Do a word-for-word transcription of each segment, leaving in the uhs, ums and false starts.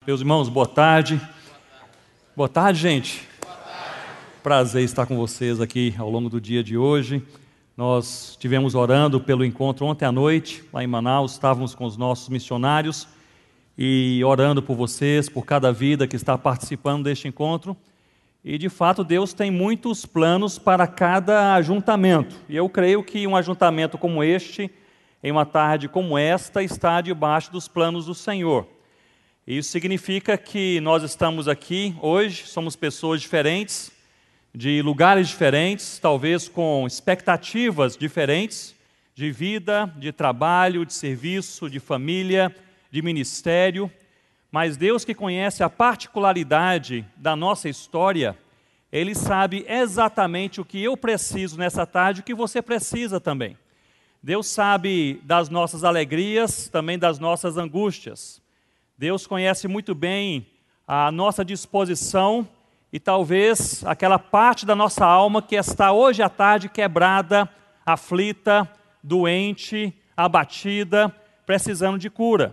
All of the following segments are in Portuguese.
Meus irmãos, boa tarde. Boa tarde, gente. Boa tarde. Prazer estar com vocês aqui ao longo do dia de hoje. Nós estivemos orando pelo encontro ontem à noite, lá em Manaus, estávamos com os nossos missionários e orando por vocês, por cada vida que está participando deste encontro. E, de fato, Deus tem muitos planos para cada ajuntamento. E eu creio que um ajuntamento como este, em uma tarde como esta, está debaixo dos planos do Senhor. Isso significa que nós estamos aqui hoje, somos pessoas diferentes, de lugares diferentes, talvez com expectativas diferentes, de vida, de trabalho, de serviço, de família, de ministério. Mas Deus, que conhece a particularidade da nossa história, Ele sabe exatamente o que eu preciso nessa tarde e o que você precisa também. Deus sabe das nossas alegrias, também das nossas angústias. Deus conhece muito bem a nossa disposição e talvez aquela parte da nossa alma que está hoje à tarde quebrada, aflita, doente, abatida, precisando de cura.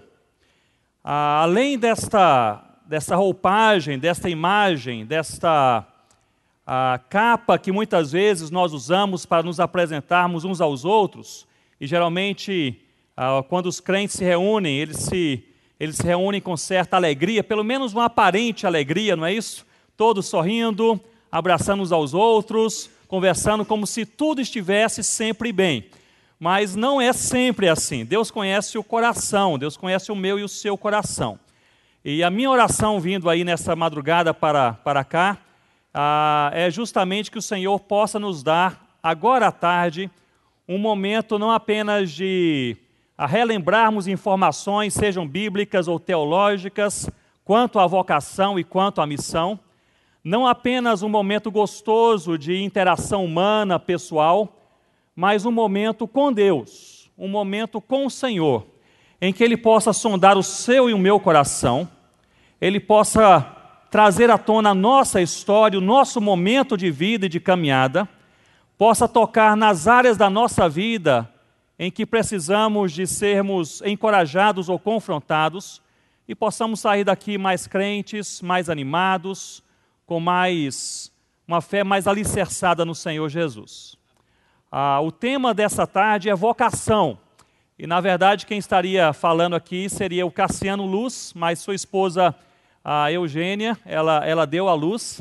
Ah, além desta, desta roupagem, desta imagem, desta ah, capa que muitas vezes nós usamos para nos apresentarmos uns aos outros, e geralmente ah, quando os crentes se reúnem, eles se, eles se reúnem com certa alegria, pelo menos uma aparente alegria, não é isso? Todos sorrindo, abraçando uns aos outros, conversando como se tudo estivesse sempre bem. Mas não é sempre assim. Deus conhece o coração, Deus conhece o meu e o seu coração. E a minha oração vindo aí nessa madrugada para, para cá, ah, é justamente que o Senhor possa nos dar, agora à tarde, um momento não apenas de a relembrarmos informações, sejam bíblicas ou teológicas, quanto à vocação e quanto à missão, não apenas um momento gostoso de interação humana, pessoal, mas um momento com Deus, um momento com o Senhor, em que Ele possa sondar o seu e o meu coração, Ele possa trazer à tona a nossa história, o nosso momento de vida e de caminhada, possa tocar nas áreas da nossa vida em que precisamos de sermos encorajados ou confrontados e possamos sair daqui mais crentes, mais animados, com mais uma fé mais alicerçada no Senhor Jesus. Ah, o tema dessa tarde é vocação. E, na verdade, quem estaria falando aqui seria o Cassiano Luz, mas sua esposa, a Eugênia, ela, ela deu à luz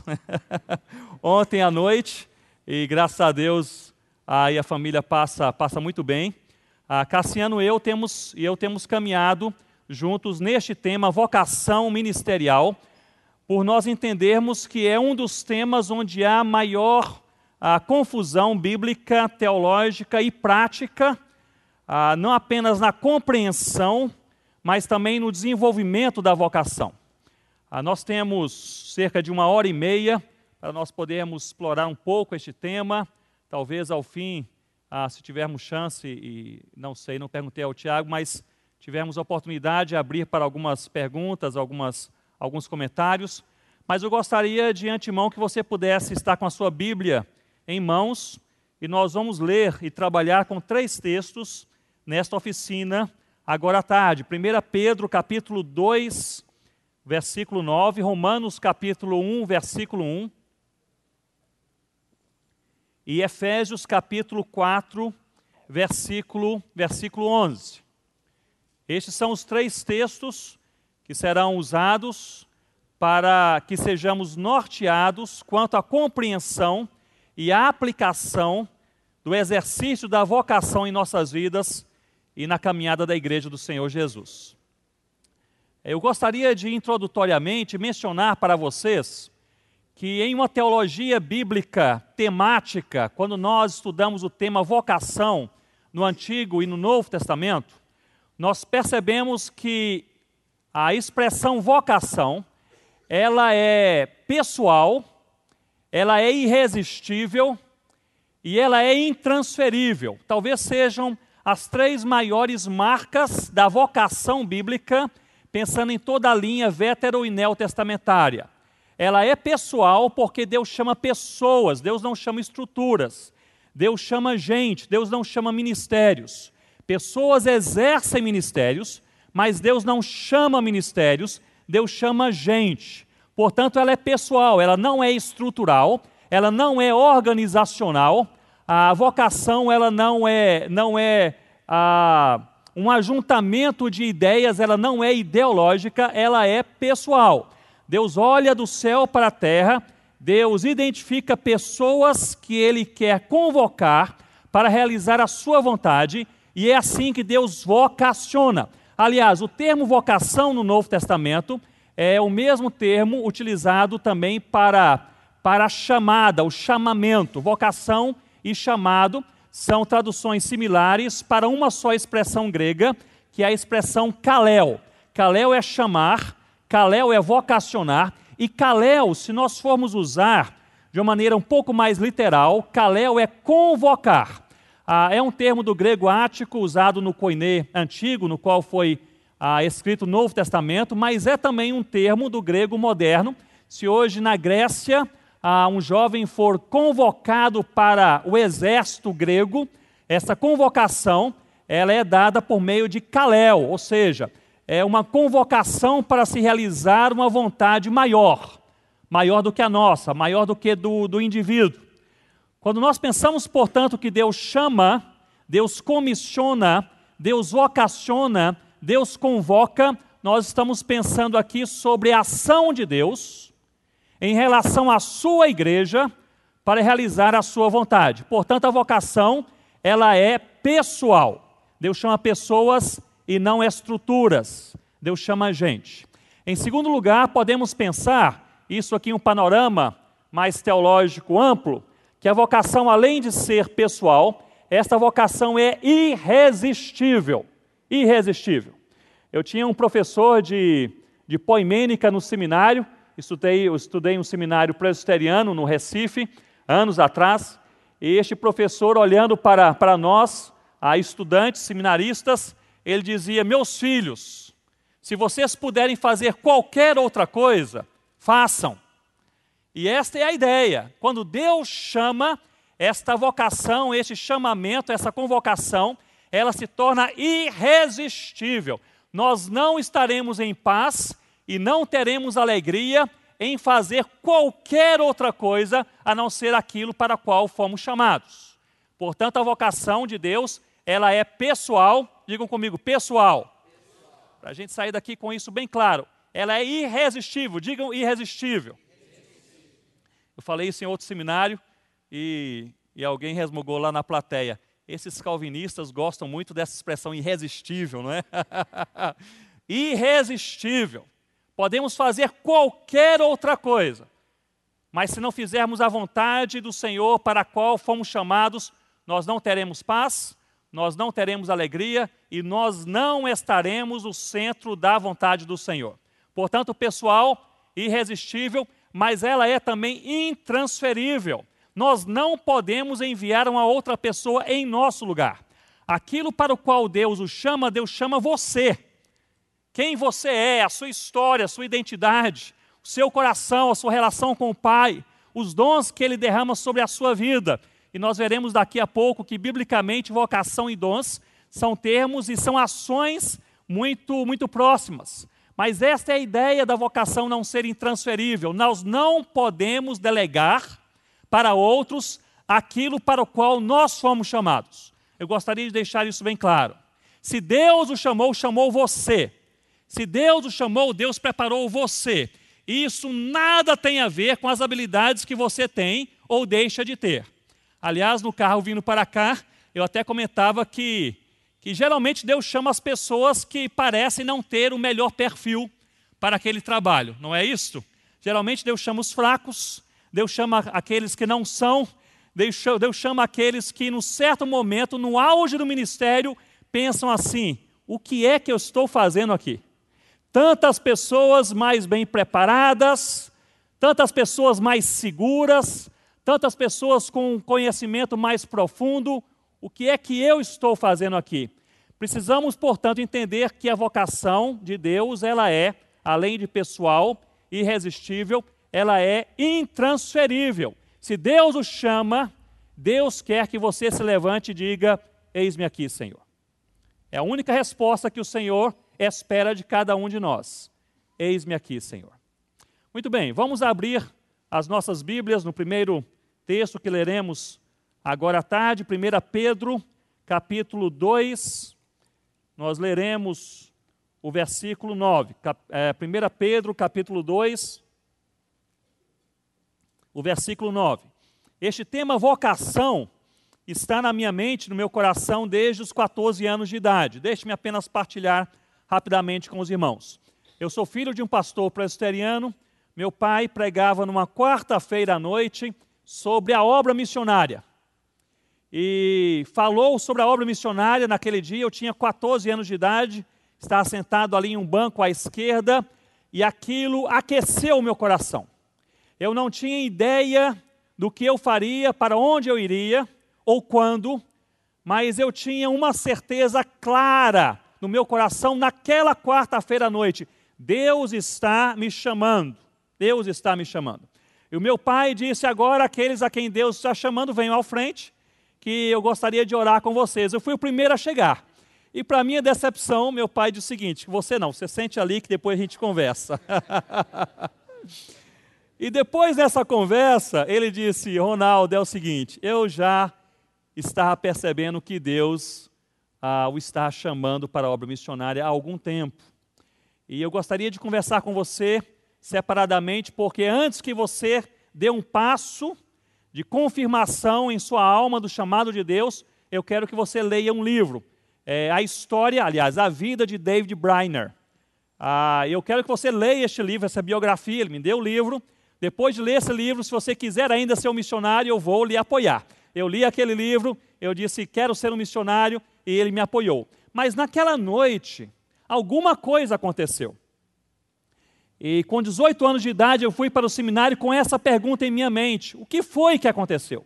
ontem à noite. E graças a Deus, aí a família passa, passa muito bem. A Cassiano e eu temos, e eu temos caminhado juntos neste tema, vocação ministerial, por nós entendermos que é um dos temas onde há maior a confusão bíblica, teológica e prática, ah, não apenas na compreensão, mas também no desenvolvimento da vocação. Ah, nós temos cerca de uma hora e meia para nós podermos explorar um pouco este tema. Talvez ao fim, ah, se tivermos chance, e não sei, não perguntei ao Tiago, mas tivermos a oportunidade de abrir para algumas perguntas, algumas, alguns comentários. Mas eu gostaria de antemão que você pudesse estar com a sua Bíblia em mãos, e nós vamos ler e trabalhar com três textos nesta oficina agora à tarde. primeira Pedro, capítulo dois, versículo nove, Romanos, capítulo um, versículo um, e Efésios, capítulo quatro, versículo, versículo onze. Estes são os três textos que serão usados para que sejamos norteados quanto à compreensão e a aplicação do exercício da vocação em nossas vidas e na caminhada da Igreja do Senhor Jesus. Eu gostaria de, introdutoriamente, mencionar para vocês que em uma teologia bíblica temática, quando nós estudamos o tema vocação no Antigo e no Novo Testamento, nós percebemos que a expressão vocação, ela é pessoal, ela é irresistível e ela é intransferível. Talvez sejam as três maiores marcas da vocação bíblica, pensando em toda a linha vétero e neotestamentária. Ela é pessoal porque Deus chama pessoas, Deus não chama estruturas. Deus chama gente, Deus não chama ministérios. Pessoas exercem ministérios, mas Deus não chama ministérios, Deus chama gente. Portanto, ela é pessoal, ela não é estrutural, ela não é organizacional. A vocação, ela não é, não é ah, um ajuntamento de ideias, ela não é ideológica, ela é pessoal. Deus olha do céu para a terra, Deus identifica pessoas que Ele quer convocar para realizar a sua vontade, e é assim que Deus vocaciona. Aliás, o termo vocação no Novo Testamento é o mesmo termo utilizado também para, para a chamada, o chamamento. Vocação e chamado são traduções similares para uma só expressão grega, que é a expressão kaleo. Kaleo é chamar, kaleo é vocacionar, e kaleo, se nós formos usar de uma maneira um pouco mais literal, kaleo é convocar. Ah, é um termo do grego ático usado no koiné antigo, no qual foi ah, escrito o Novo Testamento, mas é também um termo do grego moderno. Se hoje na Grécia ah, um jovem for convocado para o exército grego, essa convocação ela é dada por meio de kaleo, ou seja, é uma convocação para se realizar uma vontade maior, maior do que a nossa, maior do que do, do indivíduo. Quando nós pensamos, portanto, que Deus chama, Deus comissiona, Deus vocaciona, Deus convoca, nós estamos pensando aqui sobre a ação de Deus em relação à sua igreja para realizar a sua vontade. Portanto, a vocação, ela é pessoal. Deus chama pessoas e não estruturas. Deus chama gente. Em segundo lugar, podemos pensar, isso aqui em um panorama mais teológico amplo, que a vocação, além de ser pessoal, esta vocação é irresistível. Irresistível. Eu tinha um professor de, de poimênica no seminário, estudei, eu estudei um seminário presbiteriano no Recife, anos atrás, e este professor, olhando para, para nós, a estudantes, seminaristas, ele dizia: meus filhos, se vocês puderem fazer qualquer outra coisa, façam. E esta é a ideia. Quando Deus chama, esta vocação, este chamamento, essa convocação, ela se torna irresistível. Nós não estaremos em paz e não teremos alegria em fazer qualquer outra coisa a não ser aquilo para o qual fomos chamados. Portanto, a vocação de Deus, ela é pessoal. Digam comigo, pessoal. Para a gente sair daqui com isso bem claro. Ela é irresistível. Digam irresistível. Eu falei isso em outro seminário e, e alguém resmungou lá na plateia. Esses calvinistas gostam muito dessa expressão irresistível, não é? Irresistível. Podemos fazer qualquer outra coisa, mas se não fizermos a vontade do Senhor para a qual fomos chamados, nós não teremos paz, nós não teremos alegria e nós não estaremos no centro da vontade do Senhor. Portanto, pessoal, irresistível, mas ela é também intransferível. Nós não podemos enviar uma outra pessoa em nosso lugar. Aquilo para o qual Deus o chama, Deus chama você. Quem você é, a sua história, a sua identidade, o seu coração, a sua relação com o Pai, os dons que Ele derrama sobre a sua vida. E nós veremos daqui a pouco que, biblicamente, vocação e dons são termos e são ações muito, muito próximas. Mas esta é a ideia da vocação não ser intransferível. Nós não podemos delegar para outros aquilo para o qual nós fomos chamados. Eu gostaria de deixar isso bem claro. Se Deus o chamou, chamou você. Se Deus o chamou, Deus preparou você. Isso nada tem a ver com as habilidades que você tem ou deixa de ter. Aliás, no carro vindo para cá, eu até comentava que, que geralmente Deus chama as pessoas que parecem não ter o melhor perfil para aquele trabalho. Não é isso? Geralmente Deus chama os fracos, Deus chama aqueles que não são, Deus chama, Deus chama aqueles que, num certo momento, no auge do ministério, pensam assim: o que é que eu estou fazendo aqui? Tantas pessoas mais bem preparadas, tantas pessoas mais seguras, tantas pessoas com um conhecimento mais profundo, o que é que eu estou fazendo aqui? Precisamos, portanto, entender que a vocação de Deus, ela é, além de pessoal, irresistível, ela é intransferível. Se Deus o chama, Deus quer que você se levante e diga: eis-me aqui, Senhor. É a única resposta que o Senhor espera de cada um de nós. eis-me aqui, Senhor. Muito bem, vamos abrir as nossas Bíblias no primeiro texto que leremos agora à tarde, primeira Pedro, capítulo dois, nós leremos o versículo nove. primeira Pedro, capítulo dois, o versículo nove. Este tema vocação está na minha mente, no meu coração, desde os quatorze anos de idade. Deixe-me apenas partilhar rapidamente com os irmãos. Eu sou filho de um pastor presbiteriano. Meu pai pregava numa quarta-feira à noite sobre a obra missionária. E falou sobre a obra missionária naquele dia. Eu tinha quatorze anos de idade, estava sentado ali em um banco à esquerda, e aquilo aqueceu o meu coração. Eu não tinha ideia do que eu faria, para onde eu iria, ou quando, mas eu tinha uma certeza clara no meu coração naquela quarta-feira à noite: Deus está me chamando, Deus está me chamando. E o meu pai disse: agora aqueles a quem Deus está chamando, venham à frente, que eu gostaria de orar com vocês. Eu fui o primeiro a chegar. E para minha decepção, meu pai disse o seguinte: você não, você sente ali que depois a gente conversa. E depois dessa conversa, ele disse: Ronaldo, é o seguinte, eu já estava percebendo que Deus ah, o está chamando para a obra missionária há algum tempo. E eu gostaria de conversar com você separadamente, porque antes que você dê um passo de confirmação em sua alma do chamado de Deus, eu quero que você leia um livro. É, a história, aliás, a vida de David Brainerd. Ah, eu quero que você leia este livro, essa biografia. Ele me deu o livro. Depois de ler esse livro, se você quiser ainda ser um missionário, eu vou lhe apoiar. Eu li aquele livro, eu disse, quero ser um missionário, e ele me apoiou. Mas naquela noite, alguma coisa aconteceu. E com dezoito anos de idade, eu fui para o seminário com essa pergunta em minha mente: o que foi que aconteceu?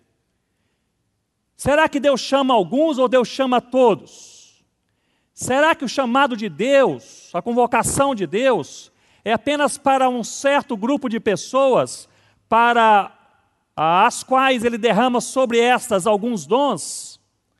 Será que Deus chama alguns ou Deus chama todos? Será que o chamado de Deus, a convocação de Deus, é apenas para um certo grupo de pessoas, para as quais Ele derrama sobre estas alguns dons,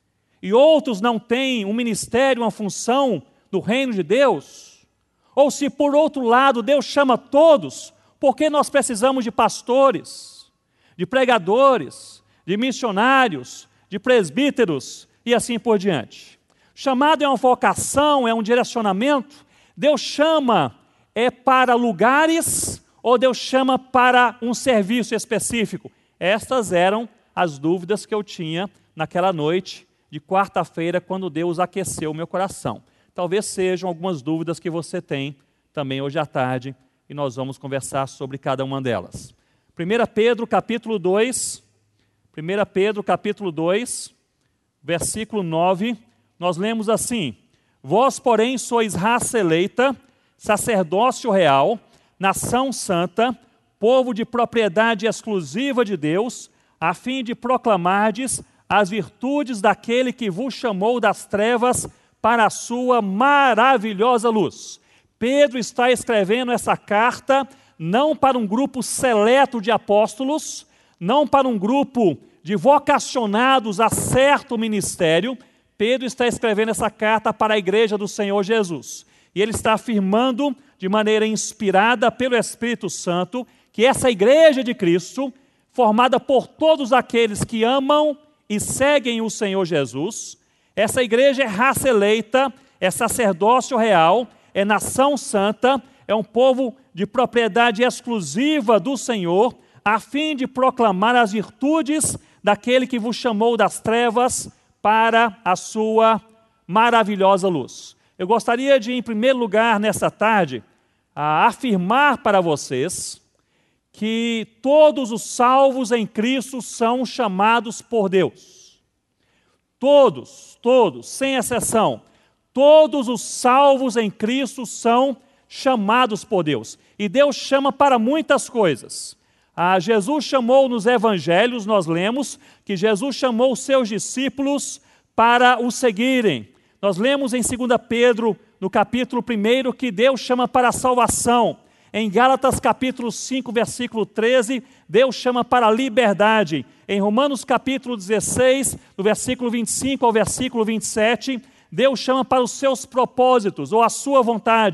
e outros não têm um ministério, uma função do reino de Deus? Ou se, por outro lado, Deus chama todos, porque nós precisamos de pastores, de pregadores, de missionários, de presbíteros e assim por diante? Chamado é uma vocação, é um direcionamento. Deus chama é para lugares ou Deus chama para um serviço específico? Estas eram as dúvidas que eu tinha naquela noite de quarta-feira, quando Deus aqueceu o meu coração. Talvez sejam algumas dúvidas que você tem também hoje à tarde, e nós vamos conversar sobre cada uma delas. primeira Pedro, capítulo dois, primeira Pedro, capítulo dois, versículo nove, nós lemos assim: vós, porém, sois raça eleita, sacerdócio real, nação santa, povo de propriedade exclusiva de Deus, a fim de proclamardes as virtudes daquele que vos chamou das trevas para a sua maravilhosa luz. Pedro está escrevendo essa carta não para um grupo seleto de apóstolos, não para um grupo de vocacionados a certo ministério. Pedro está escrevendo essa carta para a igreja do Senhor Jesus. E ele está afirmando, de maneira inspirada pelo Espírito Santo, que essa igreja de Cristo, formada por todos aqueles que amam e seguem o Senhor Jesus, essa igreja é raça eleita, é sacerdócio real, é nação santa, é um povo de propriedade exclusiva do Senhor, a fim de proclamar as virtudes daquele que vos chamou das trevas para a sua maravilhosa luz. Eu gostaria de, em primeiro lugar, nessa tarde, a afirmar para vocês que todos os salvos em Cristo são chamados por Deus. Todos, todos, sem exceção, todos os salvos em Cristo são chamados por Deus. E Deus chama para muitas coisas. Ah, Jesus chamou nos evangelhos, nós lemos, que Jesus chamou os seus discípulos para o seguirem. Nós lemos em segunda Pedro, no capítulo um, que Deus chama para a salvação. Em Gálatas capítulo cinco, versículo treze, Deus chama para a liberdade. Em Romanos capítulo dezesseis, do versículo vinte e cinco ao versículo vinte e sete, Deus chama para os seus propósitos, ou a sua vontade.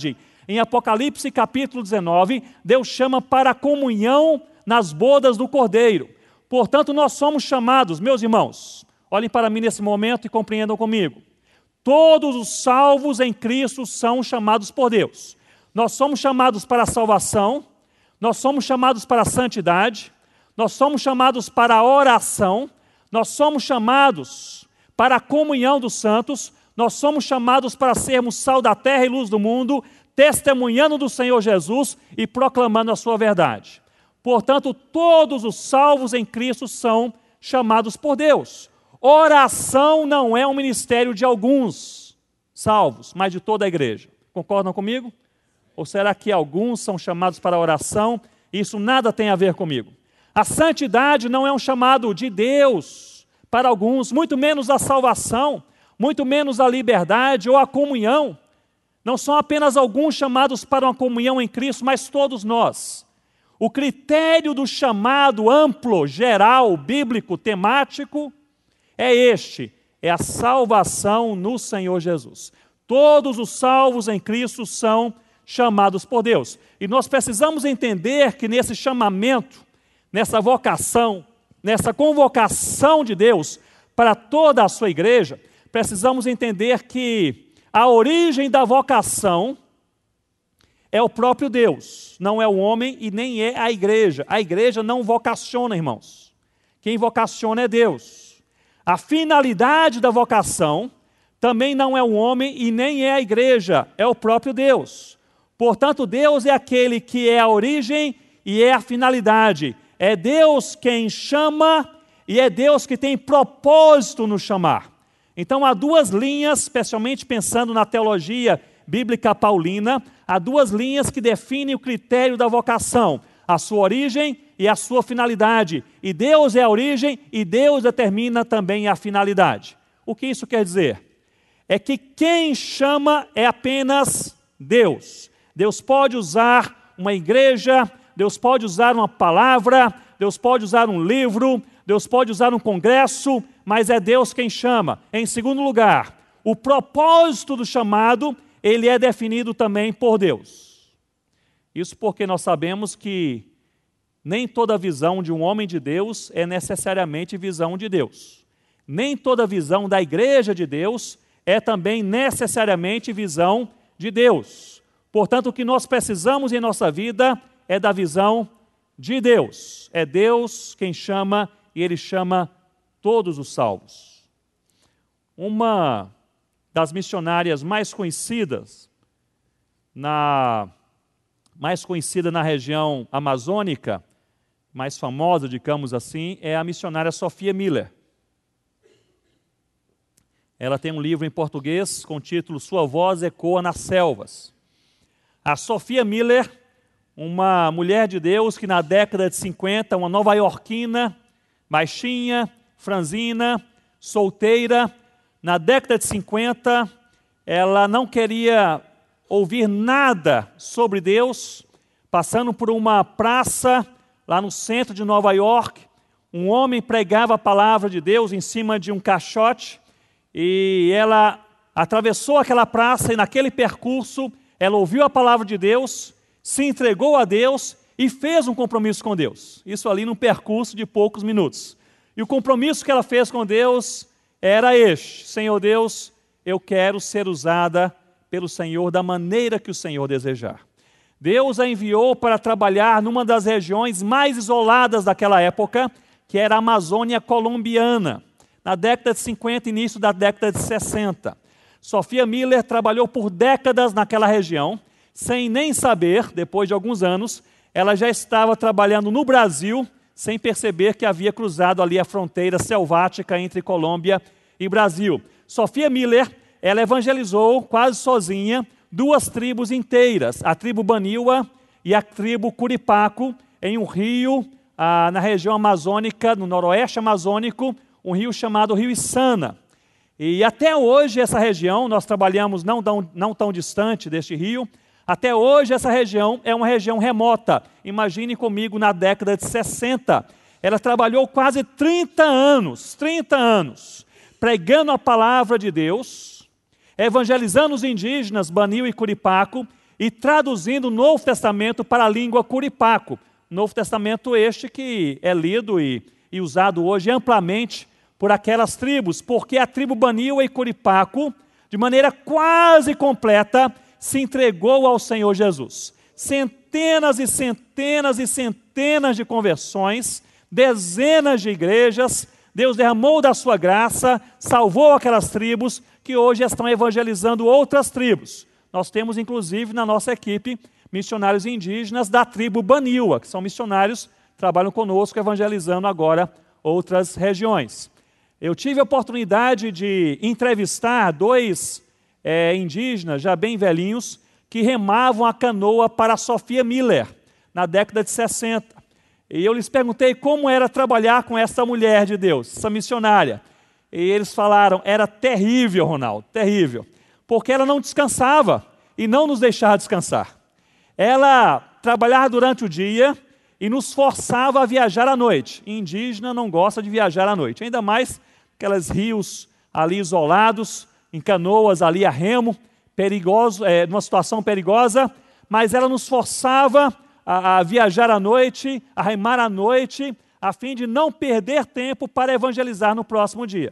Em Apocalipse capítulo dezenove, Deus chama para a comunhão nas bodas do Cordeiro. Portanto, nós somos chamados, meus irmãos, olhem para mim nesse momento e compreendam comigo. Todos os salvos em Cristo são chamados por Deus. Nós somos chamados para a salvação, nós somos chamados para a santidade, nós somos chamados para a oração, nós somos chamados para a comunhão dos santos, nós somos chamados para sermos sal da terra e luz do mundo, testemunhando do Senhor Jesus e proclamando a sua verdade. Portanto, todos os salvos em Cristo são chamados por Deus. Oração não é um ministério de alguns salvos, mas de toda a igreja. Concordam comigo? Ou será que alguns são chamados para a oração? Isso nada tem a ver comigo. A santidade não é um chamado de Deus para alguns, muito menos a salvação, muito menos a liberdade ou a comunhão. Não são apenas alguns chamados para uma comunhão em Cristo, mas todos nós. O critério do chamado amplo, geral, bíblico, temático, é este, é a salvação no Senhor Jesus. Todos os salvos em Cristo são chamados por Deus. E nós precisamos entender que nesse chamamento, nessa vocação, nessa convocação de Deus para toda a sua igreja, precisamos entender que a origem da vocação é o próprio Deus, não é o homem e nem é a igreja. A igreja não vocaciona, irmãos. Quem vocaciona é Deus. A finalidade da vocação também não é o homem e nem é a igreja, é o próprio Deus. Portanto, Deus é aquele que é a origem e é a finalidade. É Deus quem chama e é Deus que tem propósito no chamar. Então, há duas linhas, especialmente pensando na teologia bíblica paulina, há duas linhas que definem o critério da vocação, a sua origem e a sua finalidade. E Deus é a origem e Deus determina também a finalidade. O que isso quer dizer? É que quem chama é apenas Deus. Deus pode usar uma igreja, Deus pode usar uma palavra, Deus pode usar um livro, Deus pode usar um congresso, mas é Deus quem chama. Em segundo lugar, o propósito do chamado, ele é definido também por Deus. Isso porque nós sabemos que nem toda visão de um homem de Deus é necessariamente visão de Deus. Nem toda visão da igreja de Deus é também necessariamente visão de Deus. Portanto, o que nós precisamos em nossa vida é da visão de Deus. É Deus quem chama e Ele chama todos os salvos. Uma das missionárias mais conhecidas, na, mais conhecida na região amazônica, mais famosa, digamos assim, é a missionária Sophia Miller. Ela tem um livro em português com o título Sua Voz Ecoa nas Selvas. A Sophia Miller, uma mulher de Deus que na década de cinquenta, uma nova-iorquina, baixinha, franzina, solteira, na década de cinquenta, ela não queria ouvir nada sobre Deus, passando por uma praça lá no centro de Nova York, um homem pregava a palavra de Deus em cima de um caixote, e ela atravessou aquela praça, e naquele percurso, ela ouviu a palavra de Deus, se entregou a Deus e fez um compromisso com Deus. Isso ali num percurso de poucos minutos. E o compromisso que ela fez com Deus era este: Senhor Deus, eu quero ser usada pelo Senhor da maneira que o Senhor desejar. Deus a enviou para trabalhar numa das regiões mais isoladas daquela época, que era a Amazônia colombiana, na década de cinquenta, início da década de sessenta. Sophia Miller trabalhou por décadas naquela região, sem nem saber, depois de alguns anos, ela já estava trabalhando no Brasil, sem perceber que havia cruzado ali a fronteira selvática entre Colômbia e Brasil. Sophia Miller, ela evangelizou quase sozinha duas tribos inteiras, a tribo Baniwa e a tribo Curipaco, em um rio ah, na região amazônica, no noroeste amazônico, um rio chamado Rio Içana. E até hoje essa região, nós trabalhamos não tão, não tão distante deste rio, até hoje essa região é uma região remota. Imagine comigo na década de sessenta. Ela trabalhou quase trinta anos, trinta anos, pregando a palavra de Deus, evangelizando os indígenas Baniwa e Curipaco, e traduzindo o Novo Testamento para a língua curipaco. Novo Testamento este que é lido e, e usado hoje amplamente por aquelas tribos, porque a tribo Baniwa e Curipaco, de maneira quase completa, se entregou ao Senhor Jesus. Centenas e centenas e centenas de conversões, dezenas de igrejas, Deus derramou da sua graça, salvou aquelas tribos que hoje estão evangelizando outras tribos. Nós temos, inclusive, na nossa equipe, missionários indígenas da tribo Baniwa, que são missionários que trabalham conosco, evangelizando agora outras regiões. Eu tive a oportunidade de entrevistar dois é, indígenas, já bem velhinhos, que remavam a canoa para a Sophia Miller, na década de sessenta. E eu lhes perguntei como era trabalhar com essa mulher de Deus, essa missionária. E eles falaram, era terrível, Ronaldo, terrível, porque ela não descansava e não nos deixava descansar. Ela trabalhava durante o dia e nos forçava a viajar à noite. Indígena não gosta de viajar à noite, ainda mais aqueles rios ali isolados, em canoas ali a remo, perigoso, é, numa situação perigosa, mas ela nos forçava a, a viajar à noite, a remar à noite, a fim de não perder tempo para evangelizar no próximo dia.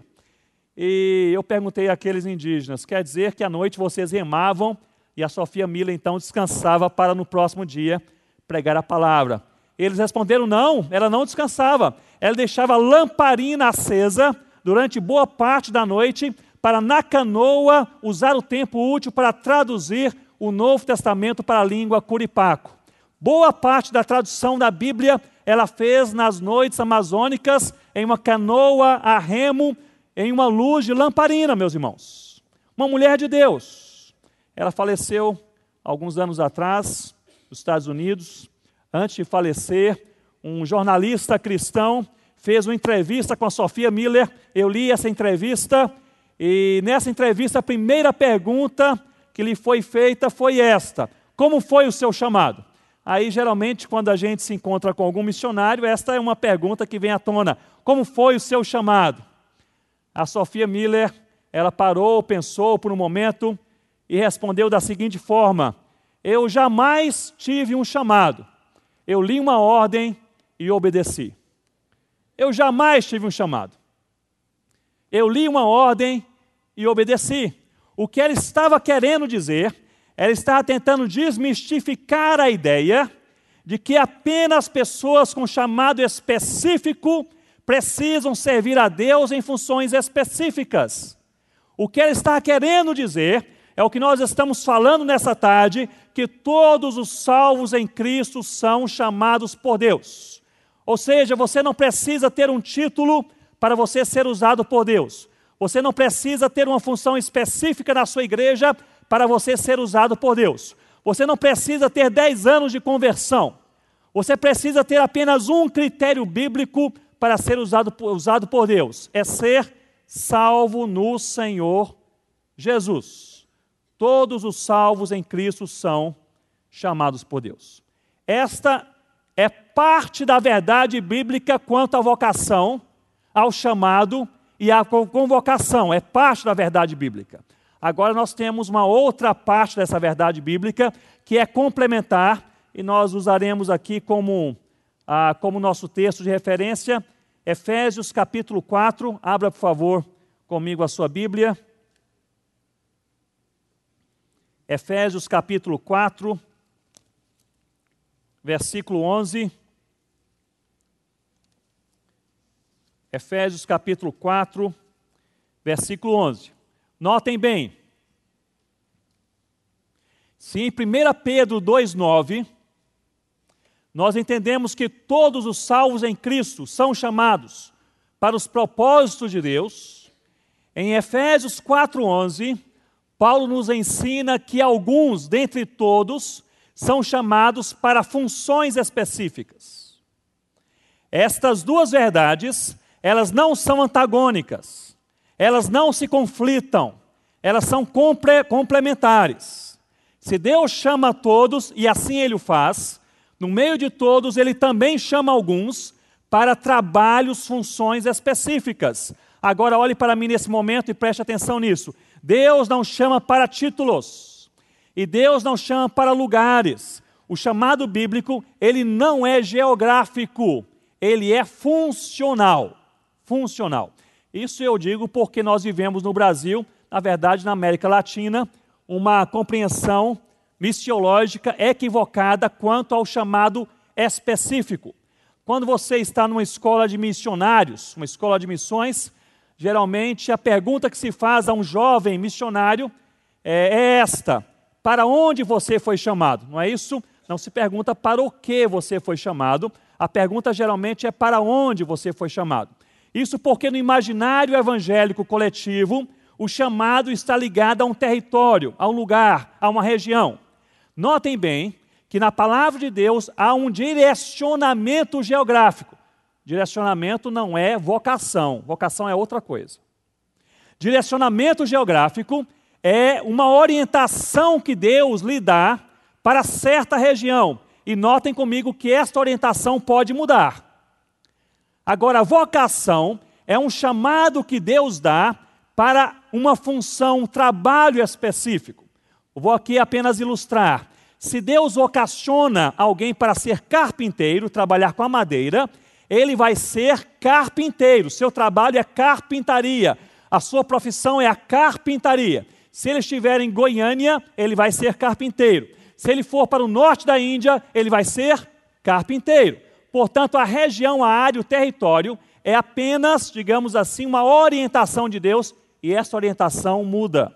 E eu perguntei àqueles indígenas, quer dizer que à noite vocês remavam e a Sophia Miller então descansava para no próximo dia pregar a palavra? Eles responderam não, ela não descansava, ela deixava a lamparina acesa durante boa parte da noite para na canoa usar o tempo útil para traduzir o Novo Testamento para a língua curipaco. Boa parte da tradução da Bíblia ela fez nas noites amazônicas em uma canoa a remo, em uma luz de lamparina, meus irmãos. Uma mulher de Deus. Ela faleceu alguns anos atrás, nos Estados Unidos. Antes de falecer, um jornalista cristão fez uma entrevista com a Sophia Miller. Eu li essa entrevista e nessa entrevista a primeira pergunta que lhe foi feita foi esta: como foi o seu chamado? Aí geralmente quando a gente se encontra com algum missionário, esta é uma pergunta que vem à tona: como foi o seu chamado? A Sophia Miller, ela parou, pensou por um momento e respondeu da seguinte forma: eu jamais tive um chamado, eu li uma ordem e obedeci. Eu jamais tive um chamado. Eu li uma ordem e obedeci. O que ela estava querendo dizer, ela estava tentando desmistificar a ideia de que apenas pessoas com chamado específico precisam servir a Deus em funções específicas. O que ela está querendo dizer é o que nós estamos falando nessa tarde, que todos os salvos em Cristo são chamados por Deus. Ou seja, você não precisa ter um título para você ser usado por Deus. Você não precisa ter uma função específica na sua igreja para você ser usado por Deus. Você não precisa ter dez anos de conversão. Você precisa ter apenas um critério bíblico para ser usado, usado por Deus. É ser salvo no Senhor Jesus. Todos os salvos em Cristo são chamados por Deus. Esta é parte da verdade bíblica quanto à vocação, ao chamado e à convocação. É parte da verdade bíblica. Agora nós temos uma outra parte dessa verdade bíblica que é complementar e nós usaremos aqui como, ah, como nosso texto de referência, Efésios capítulo quatro. Abra, por favor, comigo a sua Bíblia. Efésios capítulo quatro, versículo onze. Efésios capítulo quatro, versículo onze. Notem bem, se em primeira Pedro dois, nove, nós entendemos que todos os salvos em Cristo são chamados para os propósitos de Deus, em Efésios quatro, onze, Paulo nos ensina que alguns, dentre todos, são chamados para funções específicas. Estas duas verdades, elas não são antagônicas, elas não se conflitam, elas são comple- complementares. Se Deus chama a todos, e assim Ele o faz, no meio de todos Ele também chama alguns para trabalhos, funções específicas. Agora olhe para mim nesse momento e preste atenção nisso. Deus não chama para títulos. E Deus não chama para lugares. O chamado bíblico, ele não é geográfico, ele é funcional. Funcional. Isso eu digo porque nós vivemos no Brasil, na verdade na América Latina, uma compreensão missiológica equivocada quanto ao chamado específico. Quando você está numa escola de missionários, uma escola de missões, geralmente a pergunta que se faz a um jovem missionário é, é esta: para onde você foi chamado? Não é isso? Não se pergunta para o que você foi chamado, a pergunta geralmente é para onde você foi chamado. Isso porque no imaginário evangélico coletivo, o chamado está ligado a um território, a um lugar, a uma região. Notem bem que na palavra de Deus há um direcionamento geográfico. Direcionamento não é vocação, vocação é outra coisa. Direcionamento geográfico é uma orientação que Deus lhe dá para certa região. E notem comigo que esta orientação pode mudar. Agora, a vocação é um chamado que Deus dá para uma função, um trabalho específico. Eu vou aqui apenas ilustrar. Se Deus vocaciona alguém para ser carpinteiro, trabalhar com a madeira, ele vai ser carpinteiro. Seu trabalho é carpintaria. A sua profissão é a carpintaria. Se ele estiver em Goiânia, ele vai ser carpinteiro. Se ele for para o norte da Índia, ele vai ser carpinteiro. Portanto, a região, a área, o território é apenas, digamos assim, uma orientação de Deus e essa orientação muda.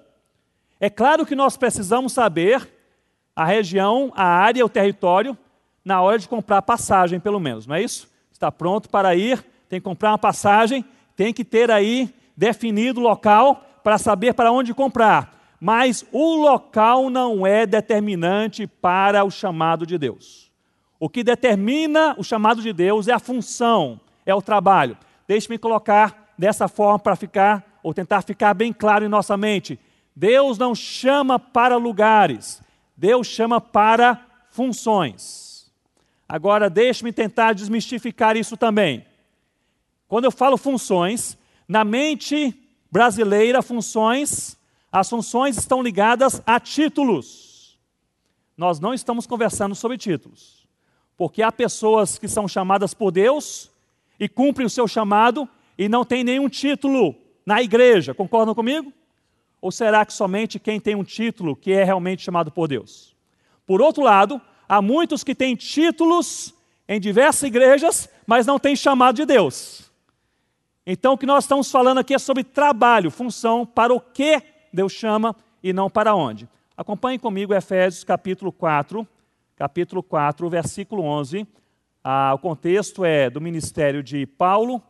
É claro que nós precisamos saber a região, a área, o território, na hora de comprar passagem, pelo menos, não é isso? Está pronto para ir, tem que comprar uma passagem, tem que ter aí definido o local para saber para onde comprar. Mas o local não é determinante para o chamado de Deus. O que determina o chamado de Deus é a função, é o trabalho. Deixe-me colocar dessa forma para ficar, ou tentar ficar bem claro em nossa mente. Deus não chama para lugares, Deus chama para funções. Agora, deixe-me tentar desmistificar isso também. Quando eu falo funções, na mente brasileira, funções, as funções estão ligadas a títulos. Nós não estamos conversando sobre títulos, porque há pessoas que são chamadas por Deus e cumprem o seu chamado e não têm nenhum título na igreja. Concordam comigo? Ou será que somente quem tem um título que é realmente chamado por Deus? Por outro lado, há muitos que têm títulos em diversas igrejas, mas não têm chamado de Deus. Então, o que nós estamos falando aqui é sobre trabalho, função, para o que Deus chama e não para onde. Acompanhe comigo Efésios capítulo quatro, capítulo quatro, versículo onze. Ah, o contexto é do ministério de Paulo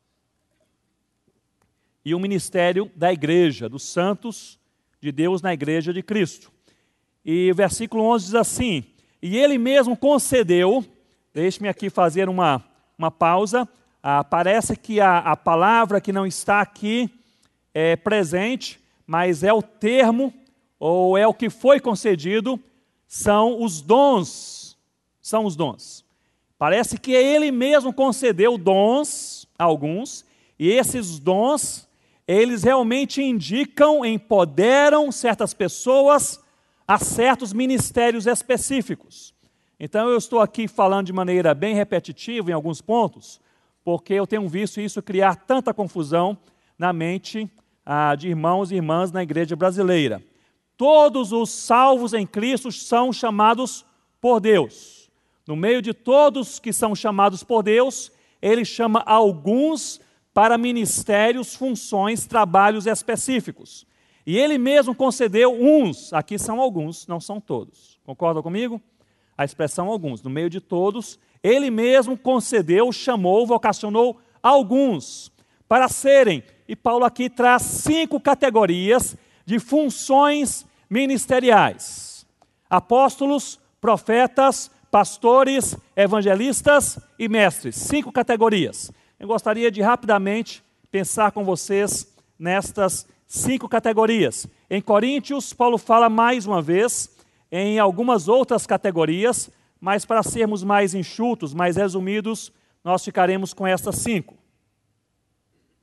e o ministério da igreja, dos santos de Deus na igreja de Cristo. E o versículo onze diz assim: e ele mesmo concedeu, deixe-me aqui fazer uma, uma pausa, ah, parece que a, a palavra que não está aqui é presente, mas é o termo, ou é o que foi concedido, são os dons, são os dons. Parece que ele mesmo concedeu dons a alguns, e esses dons, eles realmente indicam, empoderam certas pessoas a certos ministérios específicos. Então eu estou aqui falando de maneira bem repetitiva em alguns pontos, porque eu tenho visto isso criar tanta confusão na mente ah, de irmãos e irmãs na igreja brasileira. Todos os salvos em Cristo são chamados por Deus. No meio de todos que são chamados por Deus, ele chama alguns para ministérios, funções, trabalhos específicos. E ele mesmo concedeu uns, aqui são alguns, não são todos. Concordam comigo? A expressão alguns, no meio de todos, ele mesmo concedeu, chamou, vocacionou alguns para serem. E Paulo aqui traz cinco categorias de funções ministeriais: apóstolos, profetas, pastores, evangelistas e mestres. Cinco categorias. Eu gostaria de rapidamente pensar com vocês nestas cinco categorias. Em Coríntios, Paulo fala mais uma vez em algumas outras categorias, mas para sermos mais enxutos, mais resumidos, nós ficaremos com estas cinco.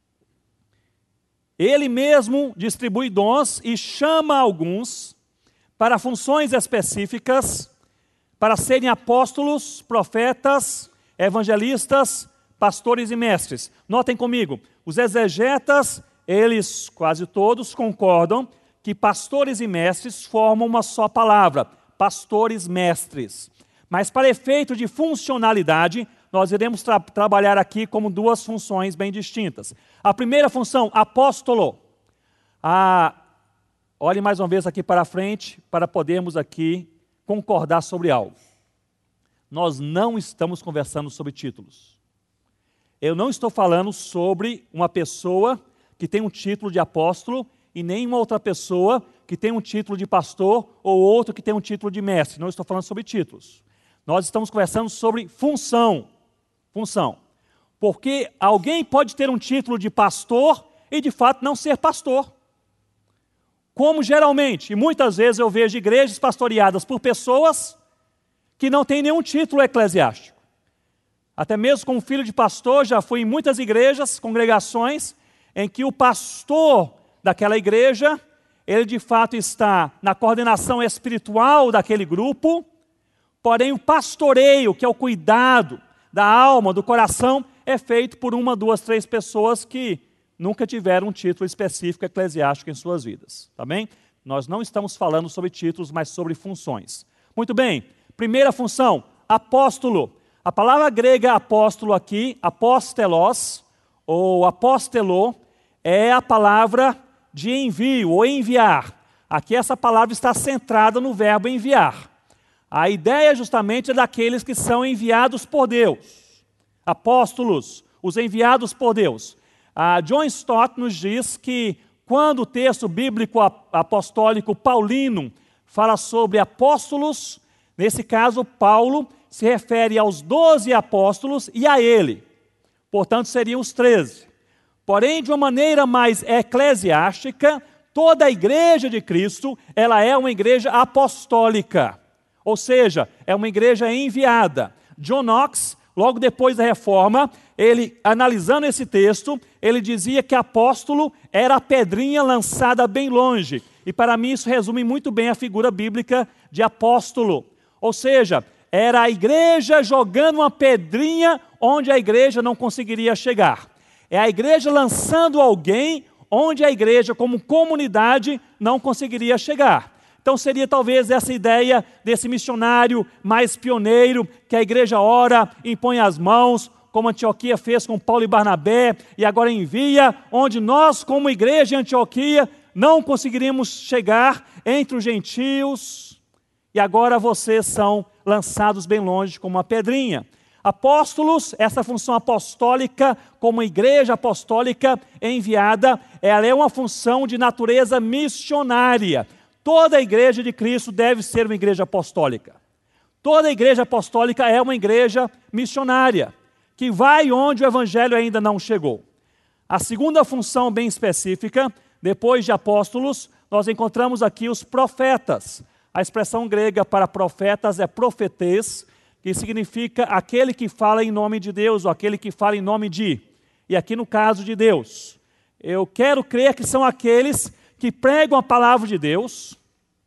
Ele mesmo distribui dons e chama alguns para funções específicas, para serem apóstolos, profetas, evangelistas, pastores e mestres. Notem comigo, os exegetas, eles quase todos concordam que pastores e mestres formam uma só palavra, pastores mestres. Mas para efeito de funcionalidade, nós iremos tra- trabalhar aqui como duas funções bem distintas. A primeira função, apóstolo. A, olhe mais uma vez aqui para frente, para podermos aqui concordar sobre algo. Nós não estamos conversando sobre títulos. Eu não estou falando sobre uma pessoa que tem um título de apóstolo e nenhuma outra pessoa que tem um título de pastor ou outro que tem um título de mestre. Não estou falando sobre títulos. Nós estamos conversando sobre função. Função. Porque alguém pode ter um título de pastor e de fato não ser pastor. Como geralmente, e muitas vezes eu vejo igrejas pastoreadas por pessoas que não têm nenhum título eclesiástico. Até mesmo como filho de pastor, já fui em muitas igrejas, congregações, em que o pastor daquela igreja, ele de fato está na coordenação espiritual daquele grupo, porém o pastoreio, que é o cuidado da alma, do coração, é feito por uma, duas, três pessoas que nunca tiveram um título específico eclesiástico em suas vidas. Tá bem? Nós não estamos falando sobre títulos, mas sobre funções. Muito bem, primeira função, apóstolo. A palavra grega apóstolo aqui, apóstelos, ou apóstelo, é a palavra de envio, ou enviar. Aqui essa palavra está centrada no verbo enviar. A ideia justamente é daqueles que são enviados por Deus. Apóstolos, os enviados por Deus. A John Stott nos diz que quando o texto bíblico apostólico paulino fala sobre apóstolos, nesse caso Paulo se refere aos doze apóstolos e a ele. Portanto, seriam os treze. Porém, de uma maneira mais eclesiástica, toda a igreja de Cristo, ela é uma igreja apostólica. Ou seja, é uma igreja enviada. John Knox, logo depois da reforma, ele, analisando esse texto, ele dizia que apóstolo era a pedrinha lançada bem longe. E para mim isso resume muito bem a figura bíblica de apóstolo. Ou seja, era a igreja jogando uma pedrinha onde a igreja não conseguiria chegar. É a igreja lançando alguém onde a igreja, como comunidade, não conseguiria chegar. Então seria talvez essa ideia desse missionário mais pioneiro, que a igreja ora, impõe as mãos, como Antioquia fez com Paulo e Barnabé, e agora envia, onde nós, como igreja em Antioquia, não conseguiríamos chegar entre os gentios, e agora vocês são lançados bem longe como uma pedrinha. Apóstolos, essa função apostólica, como igreja apostólica enviada, ela é uma função de natureza missionária. Toda a igreja de Cristo deve ser uma igreja apostólica. Toda a igreja apostólica é uma igreja missionária, que vai onde o evangelho ainda não chegou. A segunda função bem específica, depois de apóstolos, nós encontramos aqui os profetas. A expressão grega para profetas é profetês, que significa aquele que fala em nome de Deus, ou aquele que fala em nome de. E aqui no caso de Deus, eu quero crer que são aqueles que pregam a palavra de Deus,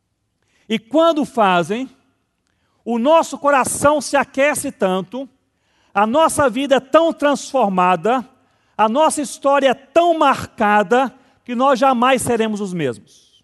e quando fazem, o nosso coração se aquece tanto, a nossa vida é tão transformada, a nossa história é tão marcada, que nós jamais seremos os mesmos.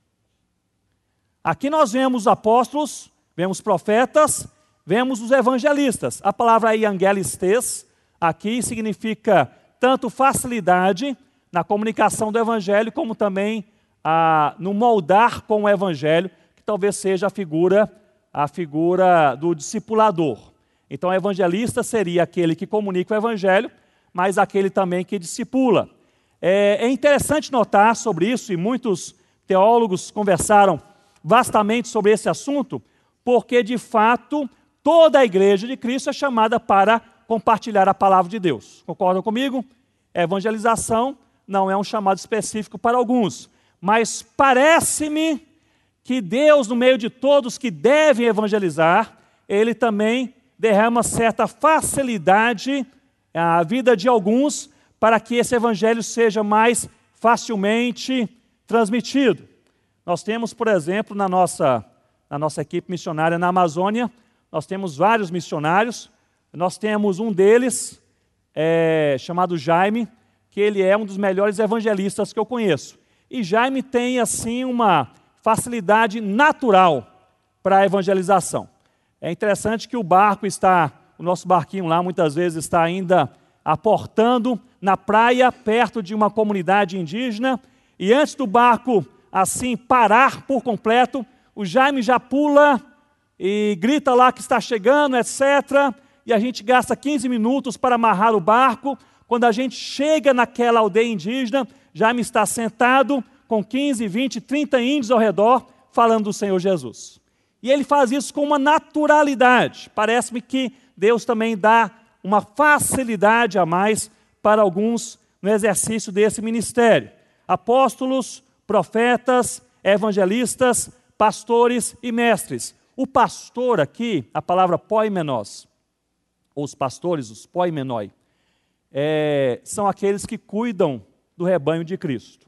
Aqui nós vemos os apóstolos, vemos profetas, vemos os evangelistas. A palavra aí, evangelistes, aqui significa tanto facilidade na comunicação do evangelho, como também ah, no moldar com o evangelho, que talvez seja a figura, a figura do discipulador. Então, o evangelista seria aquele que comunica o evangelho, mas aquele também que discipula. É, é interessante notar sobre isso, e muitos teólogos conversaram vastamente sobre esse assunto, porque, de fato, toda a igreja de Cristo é chamada para compartilhar a palavra de Deus. Concordam comigo? Evangelização não é um chamado específico para alguns, mas parece-me que Deus, no meio de todos que devem evangelizar, Ele também derrama certa facilidade à vida de alguns para que esse evangelho seja mais facilmente transmitido. Nós temos, por exemplo, na nossa, na nossa equipe missionária na Amazônia. Nós temos vários missionários. Nós temos um deles, é, chamado Jaime, que ele é um dos melhores evangelistas que eu conheço. E Jaime tem, assim, uma facilidade natural para a evangelização. É interessante que o barco está, o nosso barquinho lá, muitas vezes está ainda aportando na praia, perto de uma comunidade indígena, e antes do barco, assim, parar por completo, o Jaime já pula e grita lá que está chegando, etcétera, e a gente gasta quinze minutos para amarrar o barco. Quando a gente chega naquela aldeia indígena, Jaime está sentado com quinze, vinte, trinta índios ao redor, falando do Senhor Jesus. E ele faz isso com uma naturalidade. Parece-me que Deus também dá uma facilidade a mais para alguns no exercício desse ministério. Apóstolos, profetas, evangelistas, pastores e mestres. O pastor aqui, a palavra poimenos, ou os pastores, os poimenoi, é, são aqueles que cuidam do rebanho de Cristo.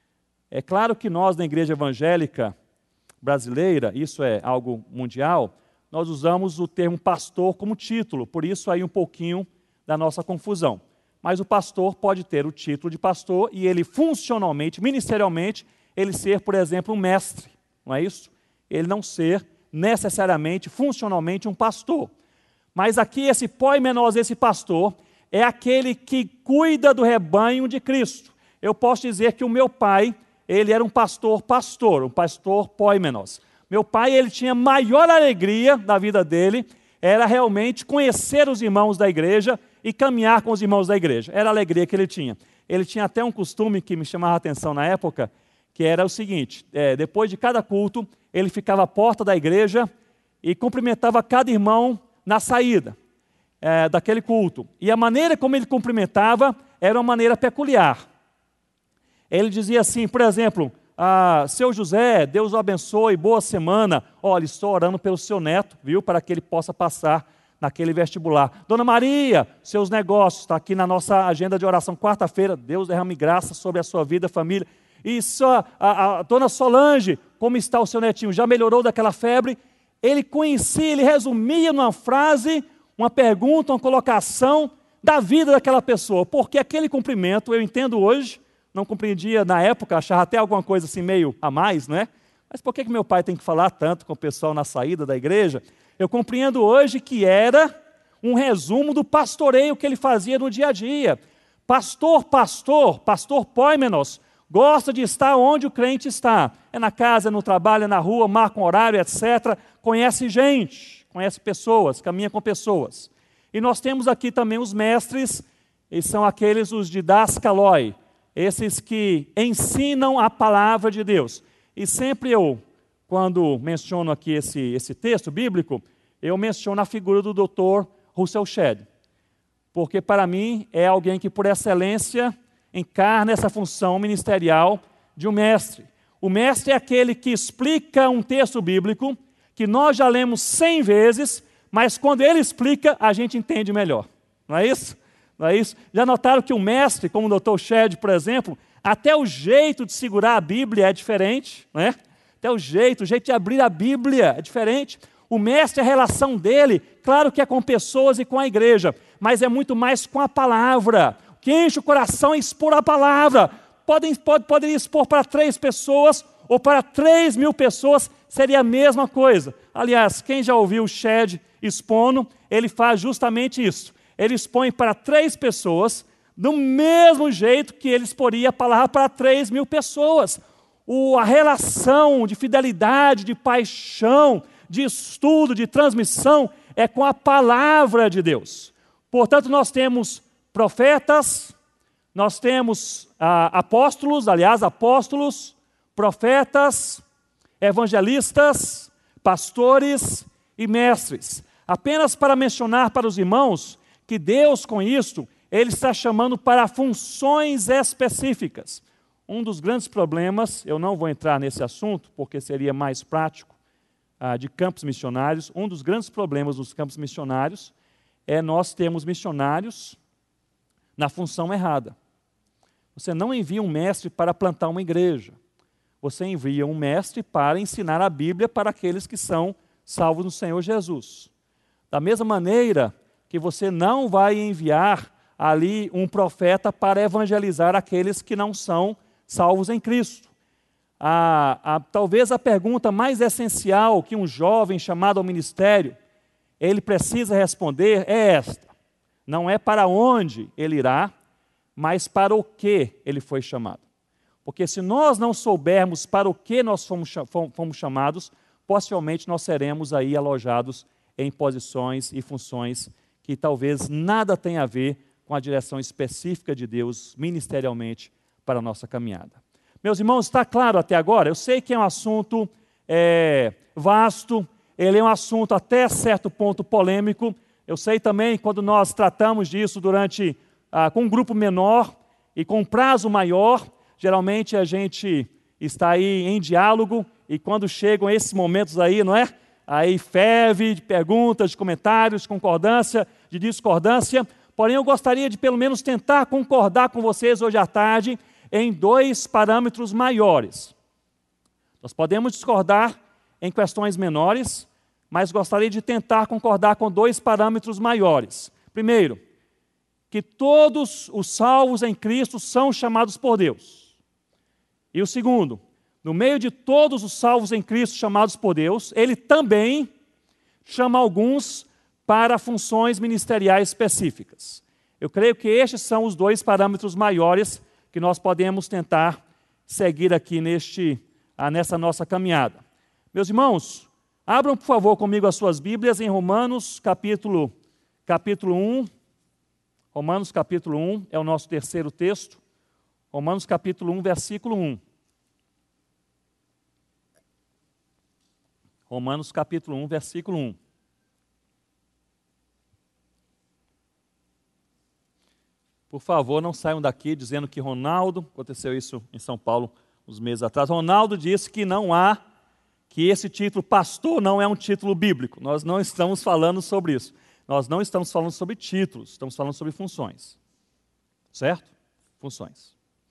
É claro que nós, na igreja evangélica brasileira, isso é algo mundial, nós usamos o termo pastor como título, por isso aí um pouquinho da nossa confusão. Mas o pastor pode ter o título de pastor e ele funcionalmente, ministerialmente, ele ser, por exemplo, um mestre, não é isso? Ele não ser necessariamente, funcionalmente, um pastor. Mas aqui esse poimenos, esse pastor, é aquele que cuida do rebanho de Cristo. Eu posso dizer que o meu pai, ele era um pastor pastor, um pastor poimenos. Meu pai, ele tinha maior alegria na vida dele, era realmente conhecer os irmãos da igreja e caminhar com os irmãos da igreja. Era a alegria que ele tinha. Ele tinha até um costume que me chamava a atenção na época, que era o seguinte, é, depois de cada culto, ele ficava à porta da igreja e cumprimentava cada irmão na saída é, daquele culto. E a maneira como ele cumprimentava era uma maneira peculiar. Ele dizia assim, por exemplo, ah, seu José, Deus o abençoe, boa semana. Olha, estou orando pelo seu neto, viu, para que ele possa passar naquele vestibular. Dona Maria, seus negócios, está aqui na nossa agenda de oração, quarta-feira, Deus derrame graça sobre a sua vida, família. E só, a, a dona Solange, como está o seu netinho? Já melhorou daquela febre? Ele conhecia, ele resumia numa frase, uma pergunta, uma colocação da vida daquela pessoa, porque aquele cumprimento, eu entendo hoje, não compreendia na época, achava até alguma coisa assim meio a mais, não é? Mas por que que meu pai tem que falar tanto com o pessoal na saída da igreja? Eu compreendo hoje que era um resumo do pastoreio que ele fazia no dia a dia. Pastor, pastor, pastor poimenos, gosta de estar onde o crente está. É na casa, é no trabalho, é na rua, marca um horário, etcétera. Conhece gente, conhece pessoas, caminha com pessoas. E nós temos aqui também os mestres, e são aqueles os didaskaloi, esses que ensinam a palavra de Deus. E sempre eu, quando menciono aqui esse, esse texto bíblico, eu menciono a figura do doutor Russell Shedd, porque para mim é alguém que por excelência encarna essa função ministerial de um mestre. O mestre é aquele que explica um texto bíblico que nós já lemos cem vezes, mas quando ele explica, a gente entende melhor. Não é isso? Não é isso? Já notaram que o mestre, como o doutor Shedd, por exemplo, até o jeito de segurar a Bíblia é diferente, não é? Até o jeito, o jeito de abrir a Bíblia é diferente. O mestre, a relação dele, claro que é com pessoas e com a igreja, mas é muito mais com a palavra. O que enche o coração é expor a palavra. Podem, pode, poderia expor para três pessoas ou para três mil pessoas, seria a mesma coisa. Aliás, quem já ouviu o Shedd expondo, ele faz justamente isso. Ele expõe para três pessoas, do mesmo jeito que ele exporia a palavra para três mil pessoas. O, a relação de fidelidade, de paixão, de estudo, de transmissão, é com a palavra de Deus. Portanto, nós temos profetas, nós temos ah, apóstolos, aliás, apóstolos, profetas, evangelistas, pastores e mestres. Apenas para mencionar para os irmãos que Deus, com isto, Ele está chamando para funções específicas. Um dos grandes problemas, eu não vou entrar nesse assunto, porque seria mais prático, ah, de campos missionários. Um dos grandes problemas dos campos missionários é nós termos missionários na função errada. Você não envia um mestre para plantar uma igreja. você envia um mestre para ensinar a Bíblia para aqueles que são salvos no Senhor Jesus. Da mesma maneira que você não vai enviar ali um profeta para evangelizar aqueles que não são salvos em Cristo. A, a, talvez a pergunta mais essencial que um jovem chamado ao ministério, ele precisa responder é esta: não é para onde ele irá, mas para o que ele foi chamado. Porque se nós não soubermos para o que nós fomos, fomos chamados, possivelmente nós seremos aí alojados em posições e funções que talvez nada tenha a ver com a direção específica de Deus ministerialmente para a nossa caminhada. Meus irmãos, está claro até agora? Eu sei que é um assunto é, vasto, ele é um assunto até certo ponto polêmico. Eu sei também, quando nós tratamos disso durante, ah, com um grupo menor e com um prazo maior, geralmente a gente está aí em diálogo e quando chegam esses momentos aí, não é? Aí ferve de perguntas, de comentários, de concordância, de discordância. Porém, eu gostaria de pelo menos tentar concordar com vocês hoje à tarde em dois parâmetros maiores. Nós podemos discordar em questões menores, mas gostaria de tentar concordar com dois parâmetros maiores. Primeiro, que todos os salvos em Cristo são chamados por Deus. E o segundo, no meio de todos os salvos em Cristo chamados por Deus, Ele também chama alguns para funções ministeriais específicas. Eu creio que estes são os dois parâmetros maiores que nós podemos tentar seguir aqui neste, ah, nessa nossa caminhada. Meus irmãos, abram por favor comigo as suas Bíblias em Romanos capítulo, capítulo um. Romanos capítulo um é o nosso terceiro texto. Romanos capítulo um, versículo um. Romanos capítulo um, versículo um. Por favor, não saiam daqui dizendo que Ronaldo, aconteceu isso em São Paulo uns meses atrás, Ronaldo disse que não há, que esse título pastor não é um título bíblico. Nós não estamos falando sobre isso. Nós não estamos falando sobre títulos, estamos falando sobre funções. Certo? Funções.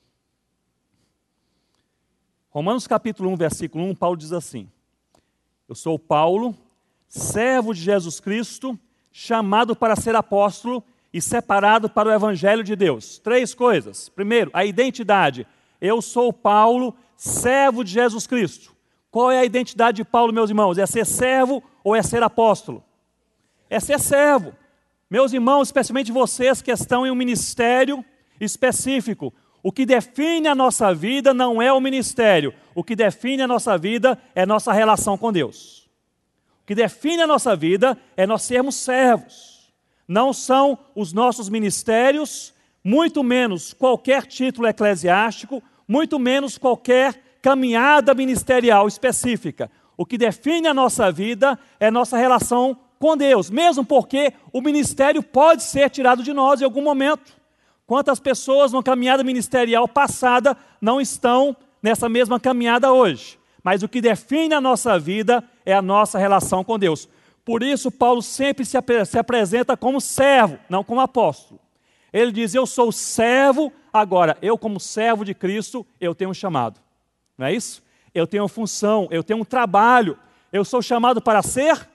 Romanos capítulo um, versículo um, Paulo diz assim: eu sou Paulo, servo de Jesus Cristo, chamado para ser apóstolo e separado para o Evangelho de Deus. Três coisas. Primeiro, a identidade. Eu sou Paulo, servo de Jesus Cristo. Qual é a identidade de Paulo, meus irmãos? É ser servo ou é ser apóstolo? É ser servo. Meus irmãos, especialmente vocês que estão em um ministério específico, o que define a nossa vida não é o ministério. O que define a nossa vida é nossa relação com Deus. O que define a nossa vida é nós sermos servos. Não são os nossos ministérios, muito menos qualquer título eclesiástico, muito menos qualquer caminhada ministerial específica. O que define a nossa vida é nossa relação com Deus, mesmo porque o ministério pode ser tirado de nós em algum momento. Quantas pessoas numa caminhada ministerial passada não estão nessa mesma caminhada hoje? Mas o que define a nossa vida é a nossa relação com Deus. Por isso, Paulo sempre se, ap- se apresenta como servo, não como apóstolo. Ele diz, eu sou servo, agora, eu como servo de Cristo, eu tenho um chamado. Não é isso? Eu tenho função, eu tenho um trabalho. Eu sou chamado para ser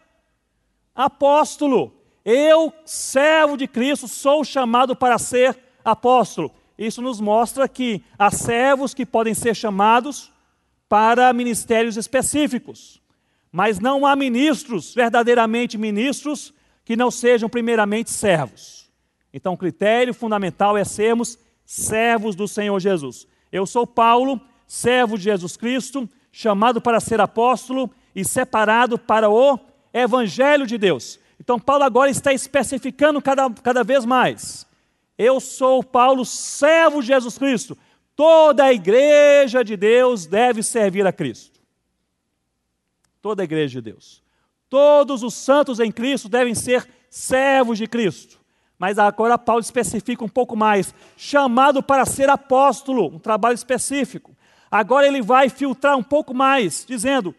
apóstolo. Eu, servo de Cristo, sou chamado para ser apóstolo. Isso nos mostra que há servos que podem ser chamados para ministérios específicos. Mas não há ministros, verdadeiramente ministros, que não sejam primeiramente servos. Então o critério fundamental é sermos servos do Senhor Jesus. Eu sou Paulo, servo de Jesus Cristo, chamado para ser apóstolo e separado para o Evangelho de Deus. Então Paulo agora está especificando cada, cada vez mais. Eu sou Paulo, servo de Jesus Cristo. Toda a igreja de Deus deve servir a Cristo. Toda a igreja de Deus. Todos os santos em Cristo devem ser servos de Cristo. Mas agora Paulo especifica um pouco mais. Chamado para ser apóstolo, um trabalho específico. Agora ele vai filtrar um pouco mais, dizendo,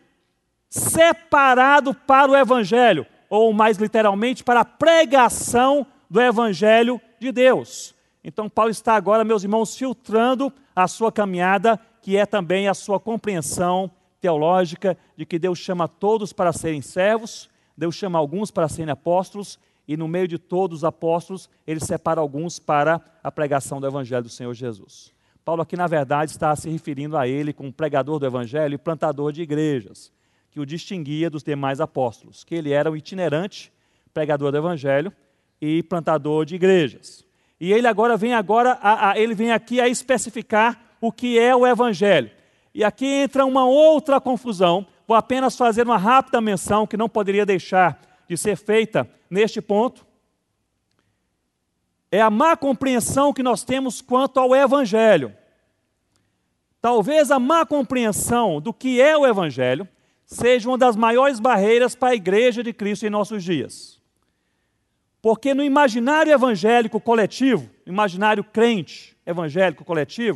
separado para o Evangelho, ou mais literalmente, para a pregação do Evangelho de Deus. Então Paulo está agora, meus irmãos, filtrando a sua caminhada que é também a sua compreensão teológica de que Deus chama todos para serem servos, Deus chama alguns para serem apóstolos, e no meio de todos os apóstolos, Ele separa alguns para a pregação do Evangelho do Senhor Jesus. Paulo aqui, na verdade, está se referindo a ele como pregador do Evangelho e plantador de igrejas, que o distinguia dos demais apóstolos, que ele era um itinerante pregador do Evangelho e plantador de igrejas. E ele agora vem, agora a, a, ele vem aqui a especificar o que é o Evangelho. E aqui entra uma outra confusão, vou apenas fazer uma rápida menção que não poderia deixar de ser feita neste ponto. É a má compreensão que nós temos quanto ao Evangelho. Talvez a má compreensão do que é o Evangelho seja uma das maiores barreiras para a igreja de Cristo em nossos dias. Porque no imaginário evangélico coletivo, imaginário crente evangélico coletivo,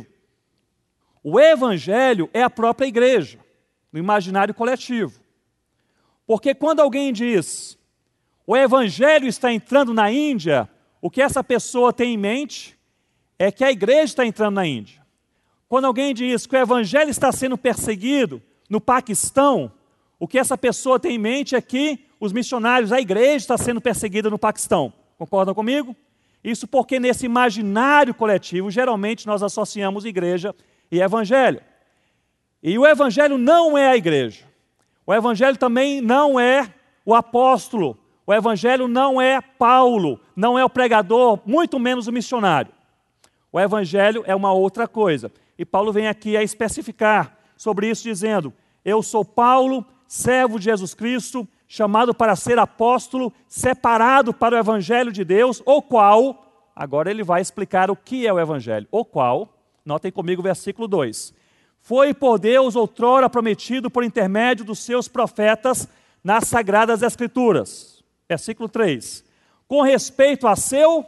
o Evangelho é a própria igreja, no imaginário coletivo. Porque quando alguém diz, o Evangelho está entrando na Índia, o que essa pessoa tem em mente é que a igreja está entrando na Índia. Quando alguém diz que o Evangelho está sendo perseguido no Paquistão, o que essa pessoa tem em mente é que os missionários, a igreja está sendo perseguida no Paquistão. Concordam comigo? Isso porque nesse imaginário coletivo, geralmente nós associamos igreja e Evangelho. E o Evangelho não é a igreja. O Evangelho também não é o apóstolo. O Evangelho não é Paulo, não é o pregador, muito menos o missionário. O Evangelho é uma outra coisa. E Paulo vem aqui a especificar sobre isso, dizendo, eu sou Paulo, servo de Jesus Cristo, chamado para ser apóstolo, separado para o Evangelho de Deus, o qual, agora ele vai explicar o que é o Evangelho, o qual, notem comigo o versículo dois, foi por Deus outrora prometido por intermédio dos seus profetas nas Sagradas Escrituras. Versículo três, com respeito a seu,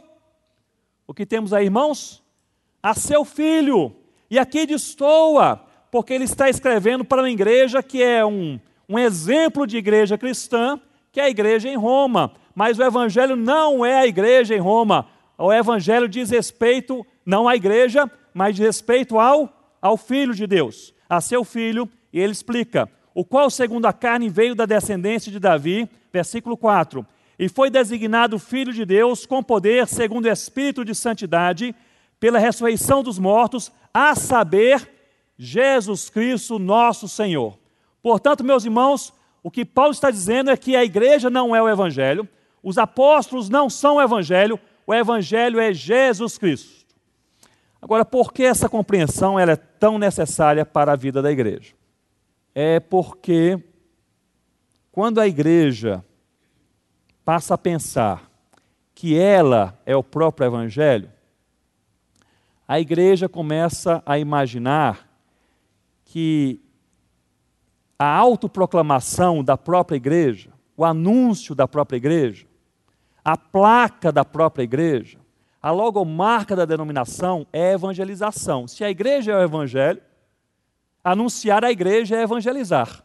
o que temos aí, irmãos? A seu filho, e aqui destoa, porque ele está escrevendo para uma igreja que é um, um exemplo de igreja cristã, que é a igreja em Roma, mas o Evangelho não é a igreja em Roma, o Evangelho diz respeito, não à igreja, mas diz respeito ao, ao Filho de Deus, a seu filho, e ele explica, o qual segundo a carne veio da descendência de Davi, versículo quatro, e foi designado Filho de Deus com poder segundo o Espírito de santidade, pela ressurreição dos mortos, a saber, Jesus Cristo nosso Senhor. Portanto, meus irmãos, o que Paulo está dizendo é que a igreja não é o Evangelho, os apóstolos não são o Evangelho, o Evangelho é Jesus Cristo. Agora, por que essa compreensão ela é tão necessária para a vida da igreja? É porque quando a igreja passa a pensar que ela é o próprio Evangelho, a igreja começa a imaginar que a autoproclamação da própria igreja, o anúncio da própria igreja, a placa da própria igreja, a logomarca da denominação é evangelização. Se a igreja é o Evangelho, anunciar a igreja é evangelizar.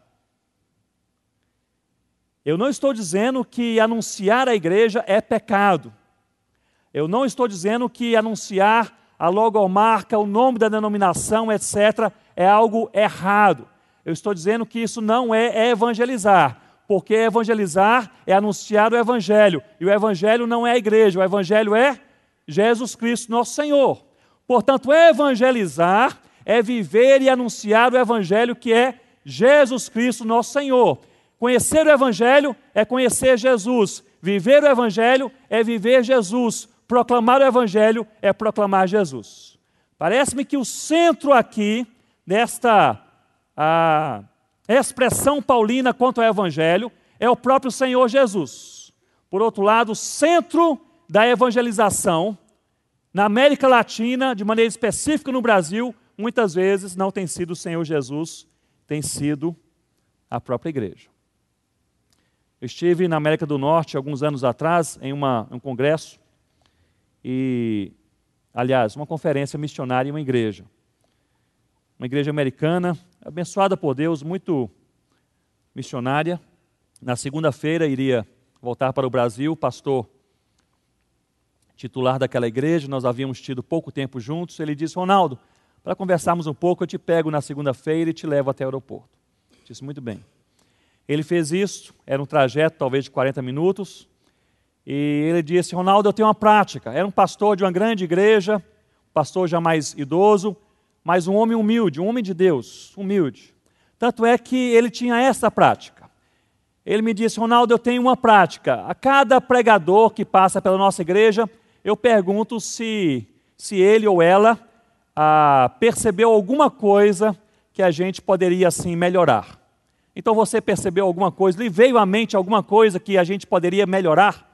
Eu não estou dizendo que anunciar a igreja é pecado. Eu não estou dizendo que anunciar a logomarca, o nome da denominação, etcétera, é algo errado. Eu estou dizendo que isso não é evangelizar, porque evangelizar é anunciar o Evangelho, e o Evangelho não é a igreja, o Evangelho é Jesus Cristo, nosso Senhor. Portanto, evangelizar é viver e anunciar o Evangelho que é Jesus Cristo, nosso Senhor. Conhecer o Evangelho é conhecer Jesus, viver o Evangelho é viver Jesus, proclamar o Evangelho é proclamar Jesus. Parece-me que o centro aqui, desta a, expressão paulina quanto ao Evangelho, é o próprio Senhor Jesus. Por outro lado, o centro da evangelização, na América Latina, de maneira específica no Brasil, muitas vezes não tem sido o Senhor Jesus, tem sido a própria igreja. Eu estive na América do Norte, alguns anos atrás, em uma, um congresso, e, aliás, uma conferência missionária em uma igreja. Uma igreja americana, abençoada por Deus, muito missionária. Na segunda-feira iria voltar para o Brasil, o pastor titular daquela igreja, nós havíamos tido pouco tempo juntos, ele disse, Ronaldo, para conversarmos um pouco, eu te pego na segunda-feira e te levo até o aeroporto. Disse, muito bem. Ele fez isso, era um trajeto talvez de quarenta minutos, e ele disse, Ronaldo, eu tenho uma prática. Era um pastor de uma grande igreja, um pastor já mais idoso, mas um homem humilde, um homem de Deus, humilde. Tanto é que ele tinha essa prática. Ele me disse, Ronaldo, eu tenho uma prática. A cada pregador que passa pela nossa igreja, eu pergunto se, se ele ou ela ah, percebeu alguma coisa que a gente poderia, assim, melhorar. Então você percebeu alguma coisa, lhe veio à mente alguma coisa que a gente poderia melhorar?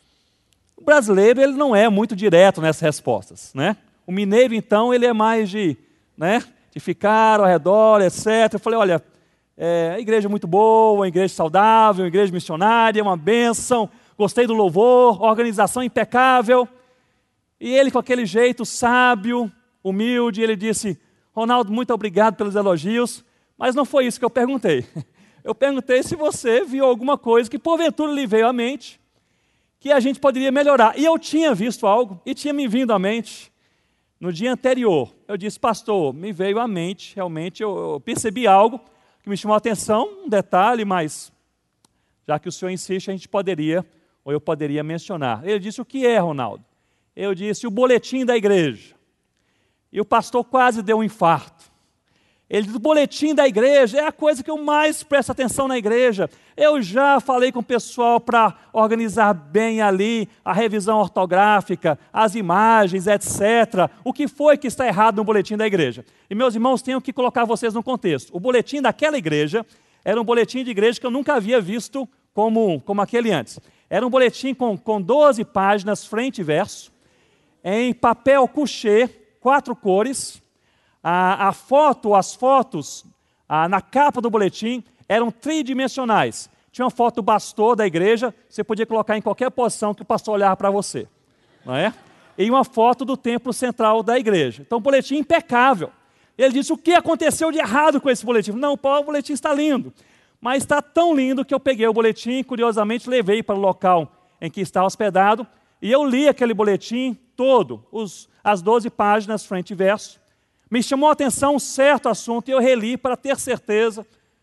O brasileiro, ele não é muito direto nessas respostas, né? O mineiro, então, ele é mais de, né, de ficar ao redor, etcétera. Eu falei, olha, é, a igreja é muito boa, a igreja saudável, a igreja missionária, uma bênção, gostei do louvor, organização impecável. E ele, com aquele jeito sábio, humilde, ele disse, Ronaldo, muito obrigado pelos elogios, mas não foi isso que eu perguntei. Eu perguntei se você viu alguma coisa que porventura lhe veio à mente, que a gente poderia melhorar. E eu tinha visto algo, e tinha me vindo à mente. No dia anterior, eu disse, pastor, me veio à mente, realmente eu, eu percebi algo que me chamou a atenção, um detalhe, mas já que o senhor insiste, a gente poderia, ou eu poderia mencionar. Ele disse, o que é, Ronaldo? Eu disse, o boletim da igreja. E o pastor quase deu um infarto. Ele disse, o boletim da igreja é a coisa que eu mais presto atenção na igreja. Eu já falei com o pessoal para organizar bem ali a revisão ortográfica, as imagens, etcétera. O que foi que está errado no boletim da igreja? E meus irmãos, tenho que colocar vocês no contexto. O boletim daquela igreja era um boletim de igreja que eu nunca havia visto como, como aquele antes. Era um boletim com, com doze páginas, frente e verso, em papel couché, quatro cores. A, a foto, as fotos a, na capa do boletim eram tridimensionais. Tinha uma foto do pastor da igreja, você podia colocar em qualquer posição que o pastor olhava para você, não é? E uma foto do templo central da igreja. Então, um boletim impecável. Ele disse, o que aconteceu de errado com esse boletim? Não, o boletim está lindo, mas está tão lindo que eu peguei o boletim e, curiosamente, levei para o local em que está hospedado, e eu li aquele boletim todo, os, as doze páginas, frente e verso. Me chamou a atenção um certo assunto e eu reli para ter certeza.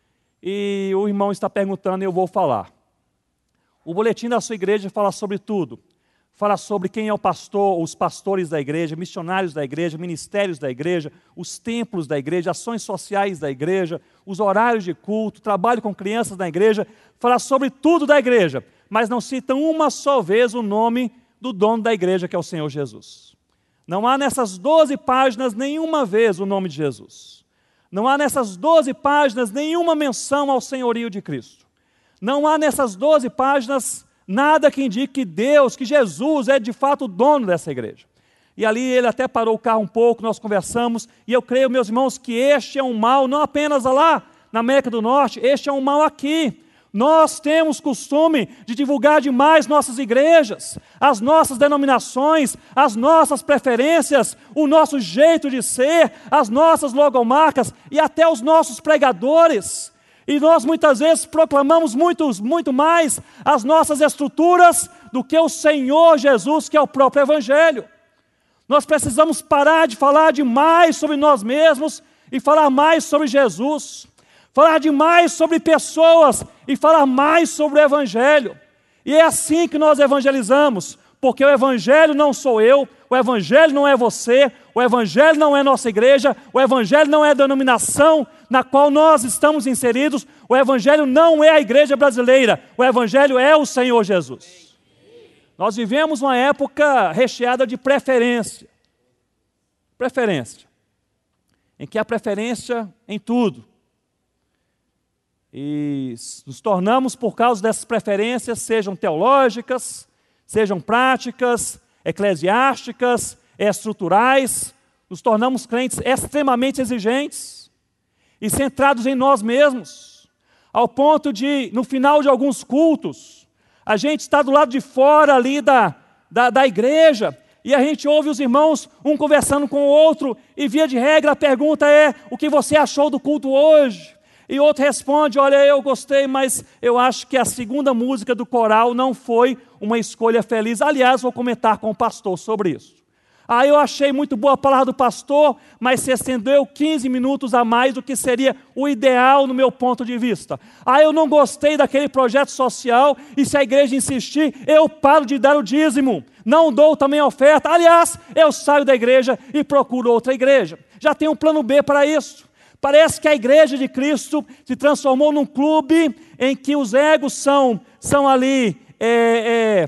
E o irmão está perguntando e eu vou falar. O boletim da sua igreja fala sobre tudo. Fala sobre quem é o pastor, os pastores da igreja, missionários da igreja, ministérios da igreja, os templos da igreja, ações sociais da igreja, os horários de culto, trabalho com crianças da igreja. Fala sobre tudo da igreja, mas não cita uma só vez o nome do dono da igreja, que é o Senhor Jesus. Não há nessas doze páginas nenhuma vez o nome de Jesus. Não há nessas doze páginas nenhuma menção ao senhorio de Cristo. Não há nessas doze páginas nada que indique que Deus, que Jesus é de fato o dono dessa igreja. E ali ele até parou o carro um pouco, nós conversamos, e eu creio, meus irmãos, que este é um mal, não apenas lá na América do Norte, este é um mal aqui. Nós temos costume de divulgar demais nossas igrejas, as nossas denominações, as nossas preferências, o nosso jeito de ser, as nossas logomarcas e até os nossos pregadores. E nós muitas vezes proclamamos muito, muito mais as nossas estruturas do que o Senhor Jesus, que é o próprio Evangelho. Nós precisamos parar de falar demais sobre nós mesmos e falar mais sobre Jesus. Falar demais sobre pessoas e falar mais sobre o Evangelho. E é assim que nós evangelizamos, porque o Evangelho não sou eu, o Evangelho não é você, o Evangelho não é nossa igreja, o Evangelho não é a denominação na qual nós estamos inseridos, o Evangelho não é a igreja brasileira, o Evangelho é o Senhor Jesus. Nós vivemos uma época recheada de preferência. Preferência. Em que há preferência em tudo. E nos tornamos, por causa dessas preferências, sejam teológicas, sejam práticas, eclesiásticas, estruturais, nos tornamos crentes extremamente exigentes e centrados em nós mesmos, ao ponto de, no final de alguns cultos, a gente está do lado de fora ali da, da, da igreja e a gente ouve os irmãos, um conversando com o outro, e via de regra a pergunta é, o que você achou do culto hoje? E outro responde, olha, eu gostei, mas eu acho que a segunda música do coral não foi uma escolha feliz. Aliás, vou comentar com o pastor sobre isso. Ah, eu achei muito boa a palavra do pastor, mas se estendeu quinze minutos a mais do que seria o ideal no meu ponto de vista. Ah, eu não gostei daquele projeto social e se a igreja insistir, eu paro de dar o dízimo. Não dou também a oferta. Aliás, eu saio da igreja e procuro outra igreja. Já tem um plano B para isso. Parece que a igreja de Cristo se transformou num clube em que os egos são, são ali é, é,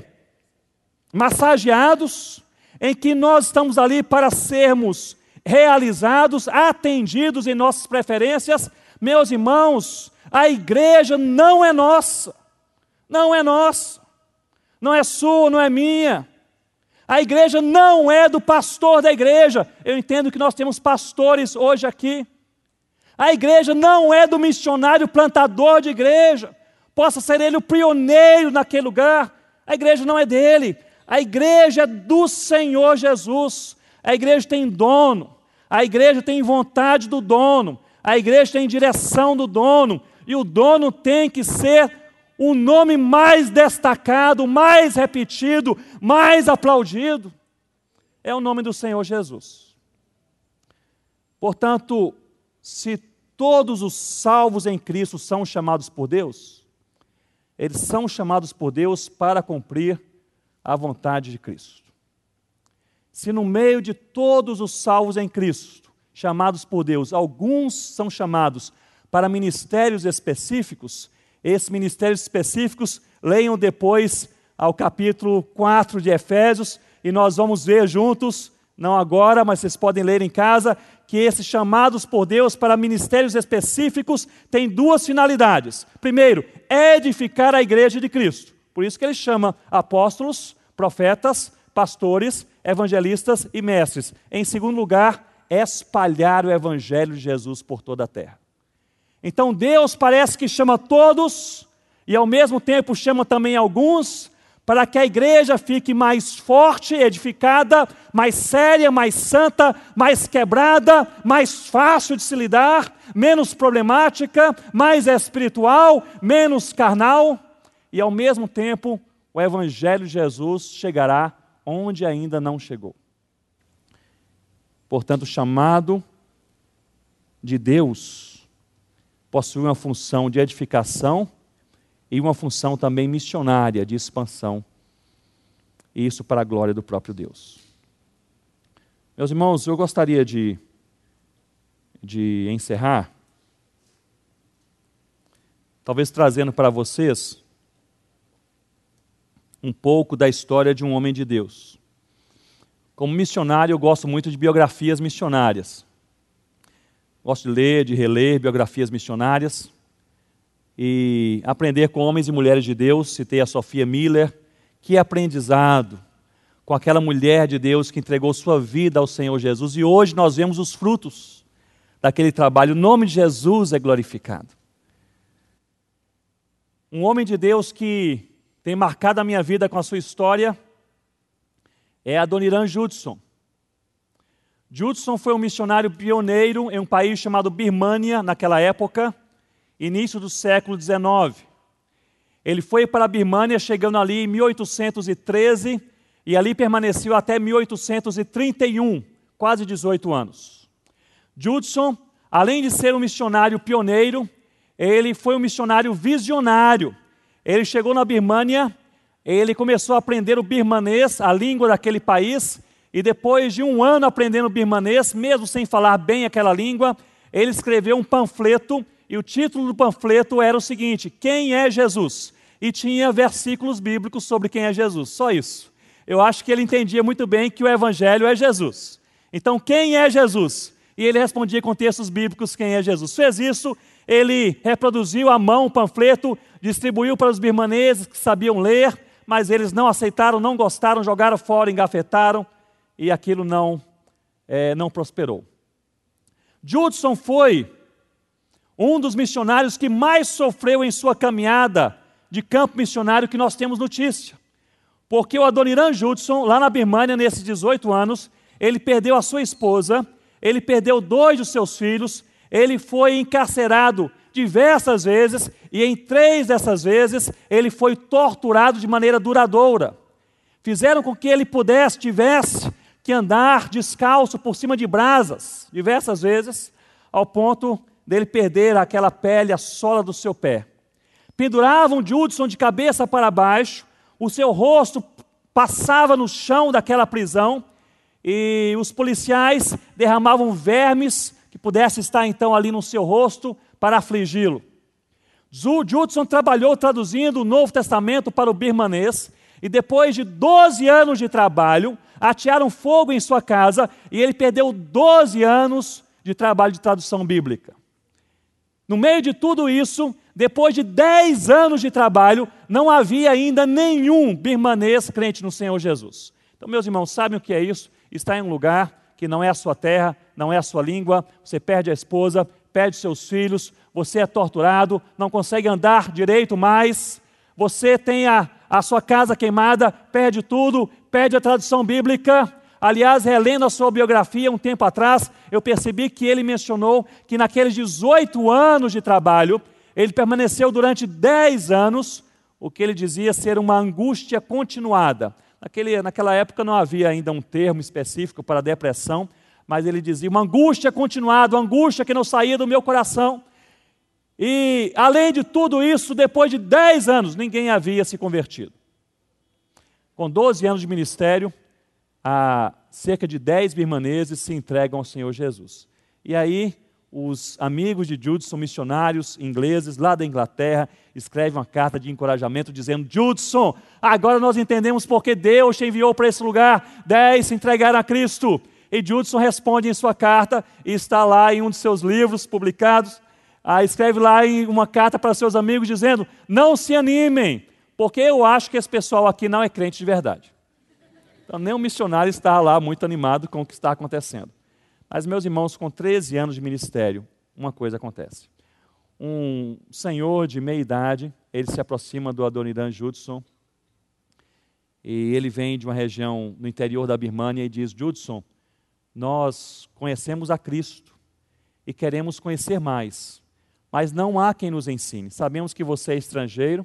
massageados, em que nós estamos ali para sermos realizados, atendidos em nossas preferências. Meus irmãos, a igreja não é nossa, não é nossa, não é sua, não é minha. A igreja não é do pastor da igreja. Eu entendo que nós temos pastores hoje aqui. A igreja não é do missionário plantador de igreja, possa ser ele o pioneiro naquele lugar. A igreja não é dele. A igreja é do Senhor Jesus. A igreja tem dono. A igreja tem vontade do dono. A igreja tem direção do dono. E o dono tem que ser o nome mais destacado, mais repetido, mais aplaudido. É o nome do Senhor Jesus. Portanto, se todos os salvos em Cristo são chamados por Deus, eles são chamados por Deus para cumprir a vontade de Cristo. Se no meio de todos os salvos em Cristo, chamados por Deus, alguns são chamados para ministérios específicos, esses ministérios específicos, leiam depois ao capítulo quatro de Efésios, e nós vamos ver juntos, não agora, mas vocês podem ler em casa, que esses chamados por Deus para ministérios específicos têm duas finalidades. Primeiro, edificar a igreja de Cristo. Por isso que ele chama apóstolos, profetas, pastores, evangelistas e mestres. Em segundo lugar, espalhar o evangelho de Jesus por toda a terra. Então Deus parece que chama todos e ao mesmo tempo chama também alguns para que a igreja fique mais forte, edificada, mais séria, mais santa, mais quebrada, mais fácil de se lidar, menos problemática, mais espiritual, menos carnal. E ao mesmo tempo, o evangelho de Jesus chegará onde ainda não chegou. Portanto, o chamado de Deus possui uma função de edificação e uma função também missionária, de expansão. E isso para a glória do próprio Deus. Meus irmãos, eu gostaria de, de encerrar, talvez trazendo para vocês um pouco da história de um homem de Deus. Como missionário, eu gosto muito de biografias missionárias. Gosto de ler, de reler biografias missionárias e aprender com homens e mulheres de Deus. Citei a Sophia Miller. Que aprendizado com aquela mulher de Deus que entregou sua vida ao Senhor Jesus. E hoje nós vemos os frutos daquele trabalho. O nome de Jesus é glorificado. Um homem de Deus que tem marcado a minha vida com a sua história é Adoniran Judson. Judson foi um missionário pioneiro em um país chamado Birmânia, naquela época, início do século dezenove. Ele foi para a Birmânia, chegando ali em mil oitocentos e treze, e ali permaneceu até mil oitocentos e trinta e um, quase dezoito anos. Judson, além de ser um missionário pioneiro, ele foi um missionário visionário. Ele chegou na Birmânia, ele começou a aprender o birmanês, a língua daquele país, e depois de um ano aprendendo birmanês, mesmo sem falar bem aquela língua, ele escreveu um panfleto, e o título do panfleto era o seguinte: Quem é Jesus? E tinha versículos bíblicos sobre quem é Jesus, só isso. Eu acho que ele entendia muito bem que o evangelho é Jesus. Então, quem é Jesus? E ele respondia com textos bíblicos quem é Jesus. Fez isso, ele reproduziu à mão o panfleto, distribuiu para os birmaneses que sabiam ler, mas eles não aceitaram, não gostaram, jogaram fora, engafetaram, e aquilo não, é, não prosperou. Judson foi um dos missionários que mais sofreu em sua caminhada de campo missionário que nós temos notícia. Porque o Adoniran Judson, lá na Birmânia, nesses dezoito anos, ele perdeu a sua esposa, ele perdeu dois dos seus filhos, ele foi encarcerado diversas vezes, e em três dessas vezes ele foi torturado de maneira duradoura. Fizeram com que ele pudesse, tivesse que andar descalço por cima de brasas, diversas vezes, ao ponto dele perder aquela pele, a sola do seu pé. Penduravam Judson de cabeça para baixo, o seu rosto passava no chão daquela prisão, e os policiais derramavam vermes que pudessem estar então ali no seu rosto para afligi-lo. Judson trabalhou traduzindo o Novo Testamento para o birmanês, e depois de doze anos de trabalho, atearam fogo em sua casa, e ele perdeu doze anos de trabalho de tradução bíblica. No meio de tudo isso, depois de dez anos de trabalho, não havia ainda nenhum birmanês crente no Senhor Jesus. Então, meus irmãos, sabem o que é isso? Está em um lugar que não é a sua terra, não é a sua língua, você perde a esposa, perde seus filhos, você é torturado, não consegue andar direito mais, você tem a, a sua casa queimada, perde tudo, perde a tradução bíblica. Aliás, relendo a sua biografia um tempo atrás, eu percebi que ele mencionou que naqueles dezoito anos de trabalho, ele permaneceu durante dez anos, o que ele dizia ser uma angústia continuada. Naquele, naquela época não havia ainda um termo específico para depressão, mas ele dizia uma angústia continuada, uma angústia que não saía do meu coração. E, além de tudo isso, depois de dez anos, ninguém havia se convertido. Com doze anos de ministério, a cerca de dez birmaneses se entregam ao Senhor Jesus. E aí, os amigos de Judson, missionários ingleses lá da Inglaterra, escrevem uma carta de encorajamento dizendo: Judson, agora nós entendemos porque Deus te enviou para esse lugar. Dez se entregaram a Cristo. E Judson responde em sua carta, e está lá em um de seus livros publicados, ah, escreve lá em uma carta para seus amigos dizendo: não se animem, porque eu acho que esse pessoal aqui não é crente de verdade. Então, nem o missionário está lá muito animado com o que está acontecendo. Mas, meus irmãos, com treze anos de ministério, uma coisa acontece. Um senhor de meia idade, ele se aproxima do Adoniran Judson, e ele vem de uma região no interior da Birmânia e diz: Judson, nós conhecemos a Cristo e queremos conhecer mais, mas não há quem nos ensine. Sabemos que você é estrangeiro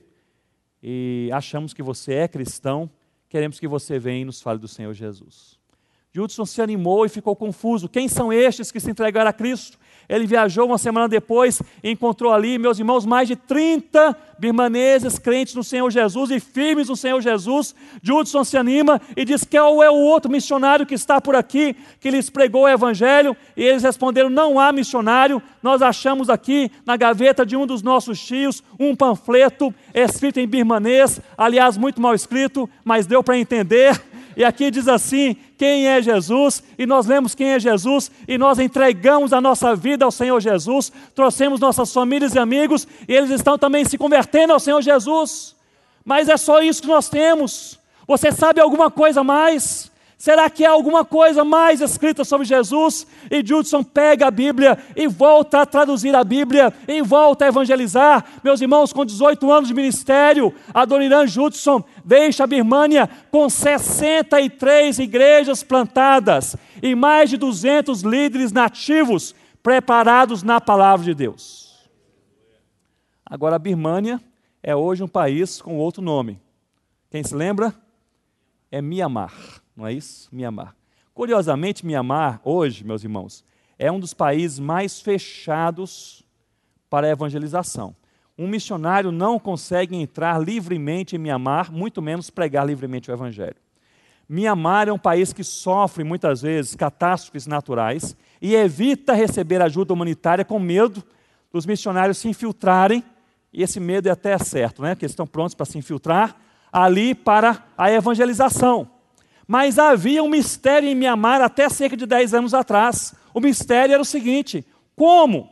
e achamos que você é cristão, queremos que você venha e nos fale do Senhor Jesus. Judson se animou e ficou confuso. Quem são estes que se entregaram a Cristo? Ele viajou uma semana depois e encontrou ali, meus irmãos, mais de trinta birmaneses crentes no Senhor Jesus e firmes no Senhor Jesus. Judson se anima e diz: qual é o outro missionário que está por aqui, que lhes pregou o Evangelho? E eles responderam: não há missionário, nós achamos aqui na gaveta de um dos nossos tios um panfleto escrito em birmanês, aliás, muito mal escrito, mas deu para entender. E aqui diz assim: quem é Jesus? E nós lemos quem é Jesus, e nós entregamos a nossa vida ao Senhor Jesus, trouxemos nossas famílias e amigos, e eles estão também se convertendo ao Senhor Jesus. Mas é só isso que nós temos. Você sabe alguma coisa mais? Será que há alguma coisa mais escrita sobre Jesus? E Judson pega a Bíblia e volta a traduzir a Bíblia, e volta a evangelizar. Meus irmãos, com dezoito anos de ministério, Adoniran Judson deixa a Birmânia com sessenta e três igrejas plantadas e mais de duzentos líderes nativos preparados na palavra de Deus. Agora, a Birmânia é hoje um país com outro nome. Quem se lembra? É Mianmar. Não é isso? Mianmar. Curiosamente, Mianmar, hoje, meus irmãos, é um dos países mais fechados para a evangelização. Um missionário não consegue entrar livremente em Mianmar, muito menos pregar livremente o Evangelho. Mianmar é um país que sofre, muitas vezes, catástrofes naturais e evita receber ajuda humanitária com medo dos missionários se infiltrarem, e esse medo é até certo, né? Que eles estão prontos para se infiltrar ali para a evangelização. Mas havia um mistério em Mianmar até cerca de dez anos atrás. O mistério era o seguinte: como?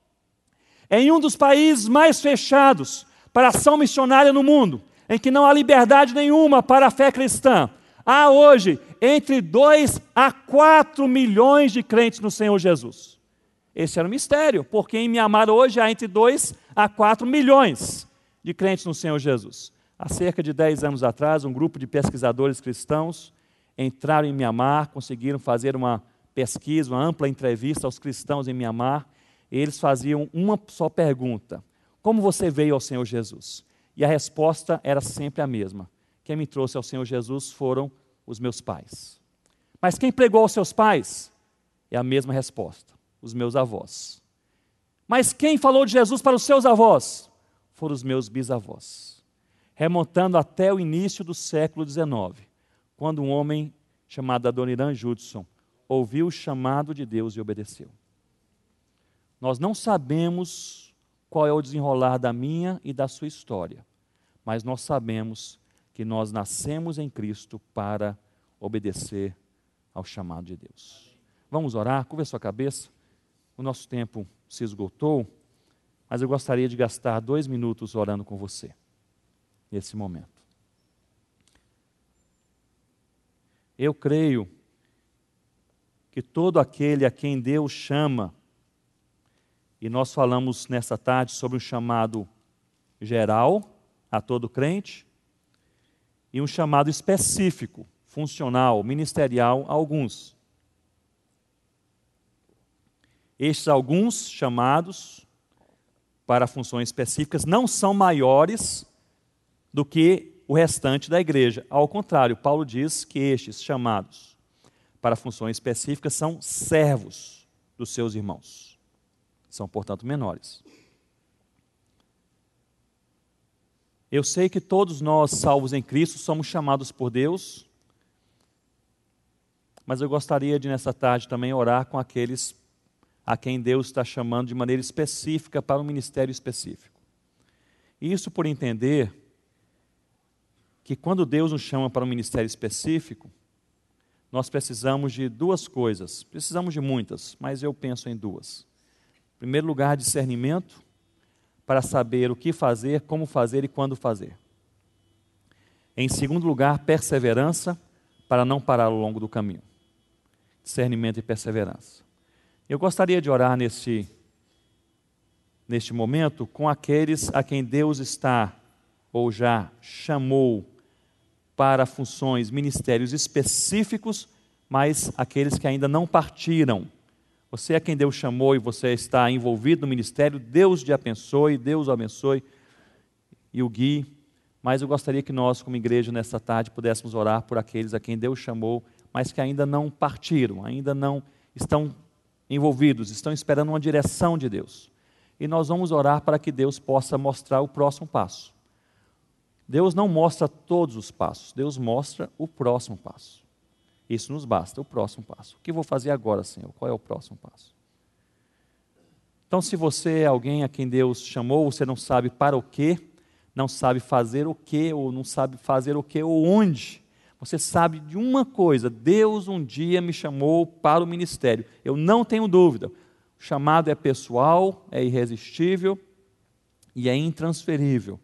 Em um dos países mais fechados para a ação missionária no mundo, em que não há liberdade nenhuma para a fé cristã, há hoje entre dois a quatro milhões de crentes no Senhor Jesus. Esse era o mistério, porque em Mianmar hoje há entre dois a quatro milhões de crentes no Senhor Jesus. Há cerca de dez anos atrás, um grupo de pesquisadores cristãos entraram em Mianmar, conseguiram fazer uma pesquisa, uma ampla entrevista aos cristãos em Mianmar, e eles faziam uma só pergunta: como você veio ao Senhor Jesus? E a resposta era sempre a mesma: quem me trouxe ao Senhor Jesus foram os meus pais. Mas quem pregou aos seus pais? É a mesma resposta, os meus avós. Mas quem falou de Jesus para os seus avós? Foram os meus bisavós. Remontando até o início do século dezenove, quando um homem chamado Adoniran Judson ouviu o chamado de Deus e obedeceu. Nós não sabemos qual é o desenrolar da minha e da sua história, mas nós sabemos que nós nascemos em Cristo para obedecer ao chamado de Deus. Vamos orar? Curva a sua cabeça. O nosso tempo se esgotou, mas eu gostaria de gastar dois minutos orando com você, nesse momento. Eu creio que todo aquele a quem Deus chama, e nós falamos nessa tarde sobre um chamado geral a todo crente, e um chamado específico, funcional, ministerial a alguns. Estes alguns chamados para funções específicas não são maiores do que o restante da igreja. Ao contrário, Paulo diz que estes chamados para funções específicas são servos dos seus irmãos. São, portanto, menores. Eu sei que todos nós, salvos em Cristo, somos chamados por Deus, mas eu gostaria de, nessa tarde, também orar com aqueles a quem Deus está chamando de maneira específica para um ministério específico. Isso por entender que quando Deus nos chama para um ministério específico, nós precisamos de duas coisas. Precisamos de muitas, mas eu penso em duas. Em primeiro lugar, discernimento, para saber o que fazer, como fazer e quando fazer. Em segundo lugar, perseverança, para não parar ao longo do caminho. Discernimento e perseverança. Eu gostaria de orar neste, neste momento com aqueles a quem Deus está, ou já chamou, para funções, ministérios específicos, mas aqueles que ainda não partiram. Você é quem Deus chamou e você está envolvido no ministério, Deus te abençoe, Deus o abençoe e o guie. Mas eu gostaria que nós, como igreja, nessa tarde, pudéssemos orar por aqueles a quem Deus chamou, mas que ainda não partiram, ainda não estão envolvidos, estão esperando uma direção de Deus. E nós vamos orar para que Deus possa mostrar o próximo passo. Deus não mostra todos os passos, Deus mostra o próximo passo. Isso nos basta, o próximo passo. O que vou fazer agora, Senhor? Qual é o próximo passo? Então, se você é alguém a quem Deus chamou, você não sabe para o quê, não sabe fazer o quê, ou não sabe fazer o quê, ou onde, você sabe de uma coisa: Deus um dia me chamou para o ministério. Eu não tenho dúvida. O chamado é pessoal, é irresistível e é intransferível.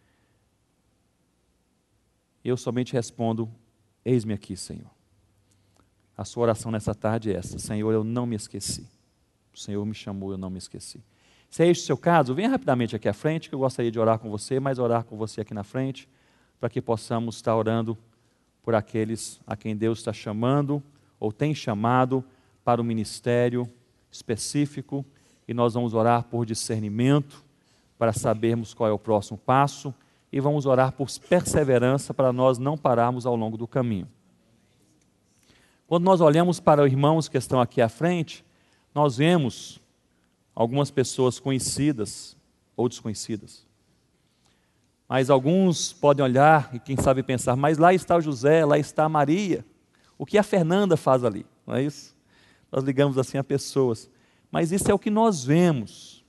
Eu somente respondo: eis-me aqui, Senhor. A sua oração nessa tarde é essa: Senhor, eu não me esqueci. O Senhor me chamou, eu não me esqueci. Se é este o seu caso, venha rapidamente aqui à frente, que eu gostaria de orar com você, mas orar com você aqui na frente, para que possamos estar orando por aqueles a quem Deus está chamando, ou tem chamado, para o ministério específico, e nós vamos orar por discernimento, para sabermos qual é o próximo passo, e vamos orar por perseverança, para nós não pararmos ao longo do caminho. Quando nós olhamos para os irmãos que estão aqui à frente, nós vemos algumas pessoas conhecidas ou desconhecidas. Mas alguns podem olhar e quem sabe pensar: mas lá está o José, lá está a Maria. O que a Fernanda faz ali? Não é isso? Nós ligamos assim a pessoas. Mas isso é o que nós vemos.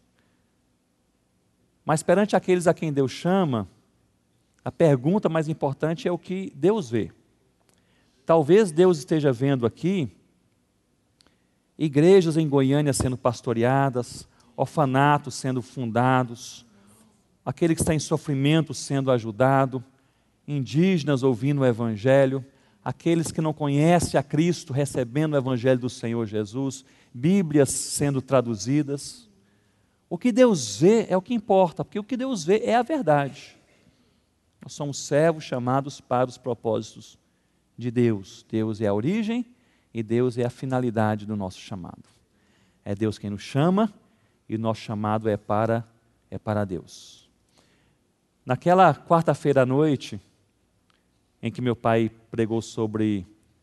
Mas perante aqueles a quem Deus chama, a pergunta mais importante é o que Deus vê. Talvez Deus esteja vendo aqui igrejas em Goiânia sendo pastoreadas, orfanatos sendo fundados, aquele que está em sofrimento sendo ajudado, indígenas ouvindo o Evangelho, aqueles que não conhecem a Cristo recebendo o Evangelho do Senhor Jesus, Bíblias sendo traduzidas. O que Deus vê é o que importa, porque o que Deus vê é a verdade. Nós somos servos chamados para os propósitos de Deus. Deus é a origem e Deus é a finalidade do nosso chamado. É Deus quem nos chama e o nosso chamado é para, é para Deus. Naquela quarta-feira à noite, em que meu pai pregou sobre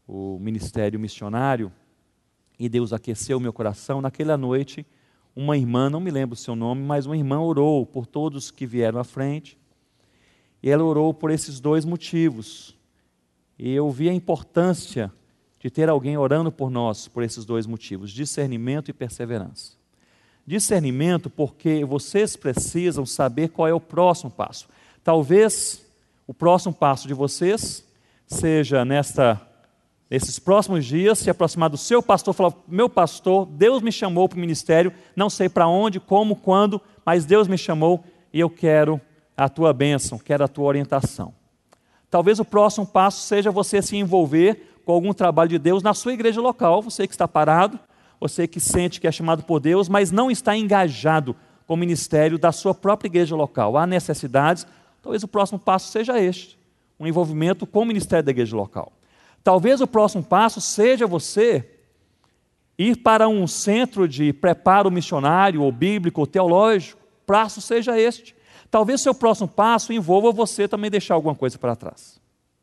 o ministério missionário, e Deus aqueceu o meu coração. Naquela noite, uma irmã, não me lembro o seu nome, mas uma irmã orou por todos que vieram à frente, e ela orou por esses dois motivos, e eu vi a importância de ter alguém orando por nós, por esses dois motivos, discernimento e perseverança. Discernimento porque vocês precisam saber qual é o próximo passo. Talvez o próximo passo de vocês seja nesta, nesses próximos dias, se aproximar do seu pastor e falar: meu pastor, Deus me chamou para o ministério, não sei para onde, como, quando, mas Deus me chamou e eu quero a tua bênção, quero a tua orientação. Talvez o próximo passo seja você se envolver com algum trabalho de Deus na sua igreja local, você que está parado, você que sente que é chamado por Deus, mas não está engajado com o ministério da sua própria igreja local. Há necessidades, talvez o próximo passo seja este, um envolvimento com o ministério da igreja local. Talvez o próximo passo seja você ir para um centro de preparo missionário, ou bíblico, ou teológico. O passo seja este. Talvez seu próximo passo envolva você também deixar alguma coisa para trás.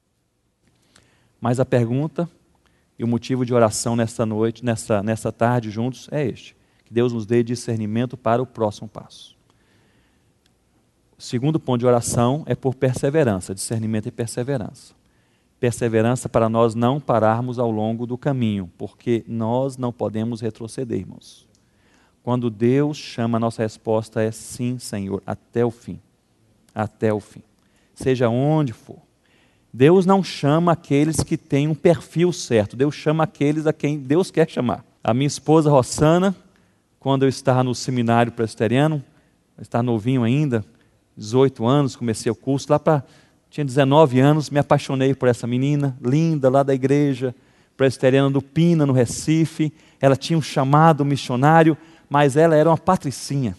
Mas a pergunta e o motivo de oração nesta noite, nessa, nessa tarde juntos, é este: que Deus nos dê discernimento para o próximo passo. O segundo ponto de oração é por perseverança, discernimento e perseverança. Perseverança para nós não pararmos ao longo do caminho, porque nós não podemos retroceder, irmãos. Quando Deus chama, a nossa resposta é sim, Senhor, até o fim. Até o fim. Seja onde for. Deus não chama aqueles que têm um perfil certo. Deus chama aqueles a quem Deus quer chamar. A minha esposa Rossana, quando eu estava no seminário presbiteriano, eu estava novinho ainda, dezoito anos, comecei o curso, lá para... tinha dezenove anos, me apaixonei por essa menina, linda, lá da igreja presbiteriana do Pina, no Recife. Ela tinha um chamado missionário, mas ela era uma patricinha.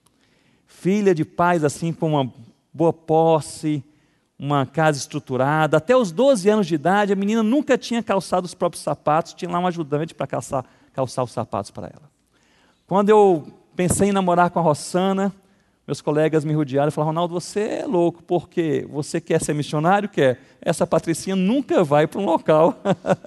Filha de pais assim, com uma boa posse, uma casa estruturada. Até os doze anos de idade, a menina nunca tinha calçado os próprios sapatos, tinha lá um ajudante para calçar, calçar os sapatos para ela. Quando eu pensei em namorar com a Rossana, meus colegas me rodearam e falaram: Ronaldo, você é louco, porque você quer ser missionário? Quer? Essa patricinha nunca vai para um local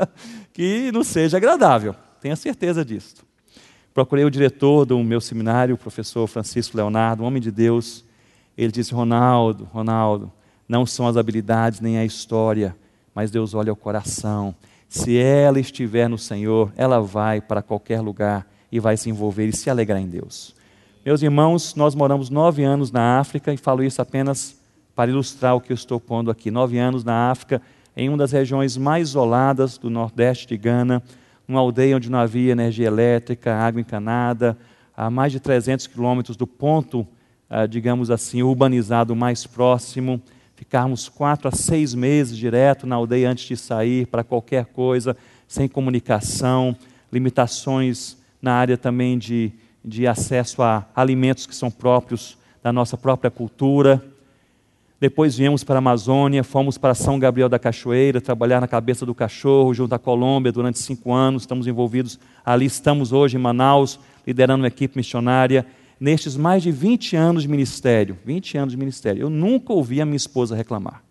que não seja agradável, tenha certeza disso. Procurei o diretor do meu seminário, o professor Francisco Leonardo, um homem de Deus. Ele disse: Ronaldo, Ronaldo, não são as habilidades nem a história, mas Deus olha o coração. Se ela estiver no Senhor, ela vai para qualquer lugar e vai se envolver e se alegrar em Deus. Meus irmãos, nós moramos nove anos na África, e falo isso apenas para ilustrar o que eu estou pondo aqui. Nove anos na África, em uma das regiões mais isoladas do nordeste de Gana, uma aldeia onde não havia energia elétrica, água encanada, a mais de trezentos quilômetros do ponto, digamos assim, urbanizado mais próximo. Ficarmos quatro a seis meses direto na aldeia antes de sair para qualquer coisa, sem comunicação, limitações na área também de, de acesso a alimentos que são próprios da nossa própria cultura. Depois viemos para a Amazônia, fomos para São Gabriel da Cachoeira, trabalhar na Cabeça do Cachorro, junto à Colômbia, durante cinco anos, estamos envolvidos ali, estamos hoje em Manaus, liderando uma equipe missionária. Nestes mais de vinte anos de ministério, vinte anos de ministério, eu nunca ouvi a minha esposa reclamar.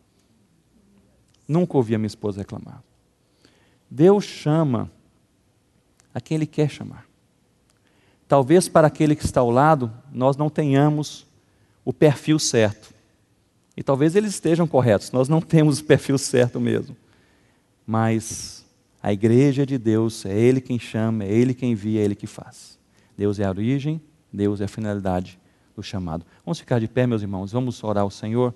Nunca ouvi a minha esposa reclamar. Deus chama a quem Ele quer chamar. Talvez para aquele que está ao lado, nós não tenhamos o perfil certo. E talvez eles estejam corretos, nós não temos o perfil certo mesmo. Mas a igreja de Deus, é Ele quem chama, é Ele quem envia, é Ele que faz. Deus é a origem, Deus é a finalidade do chamado. Vamos ficar de pé, meus irmãos, vamos orar ao Senhor.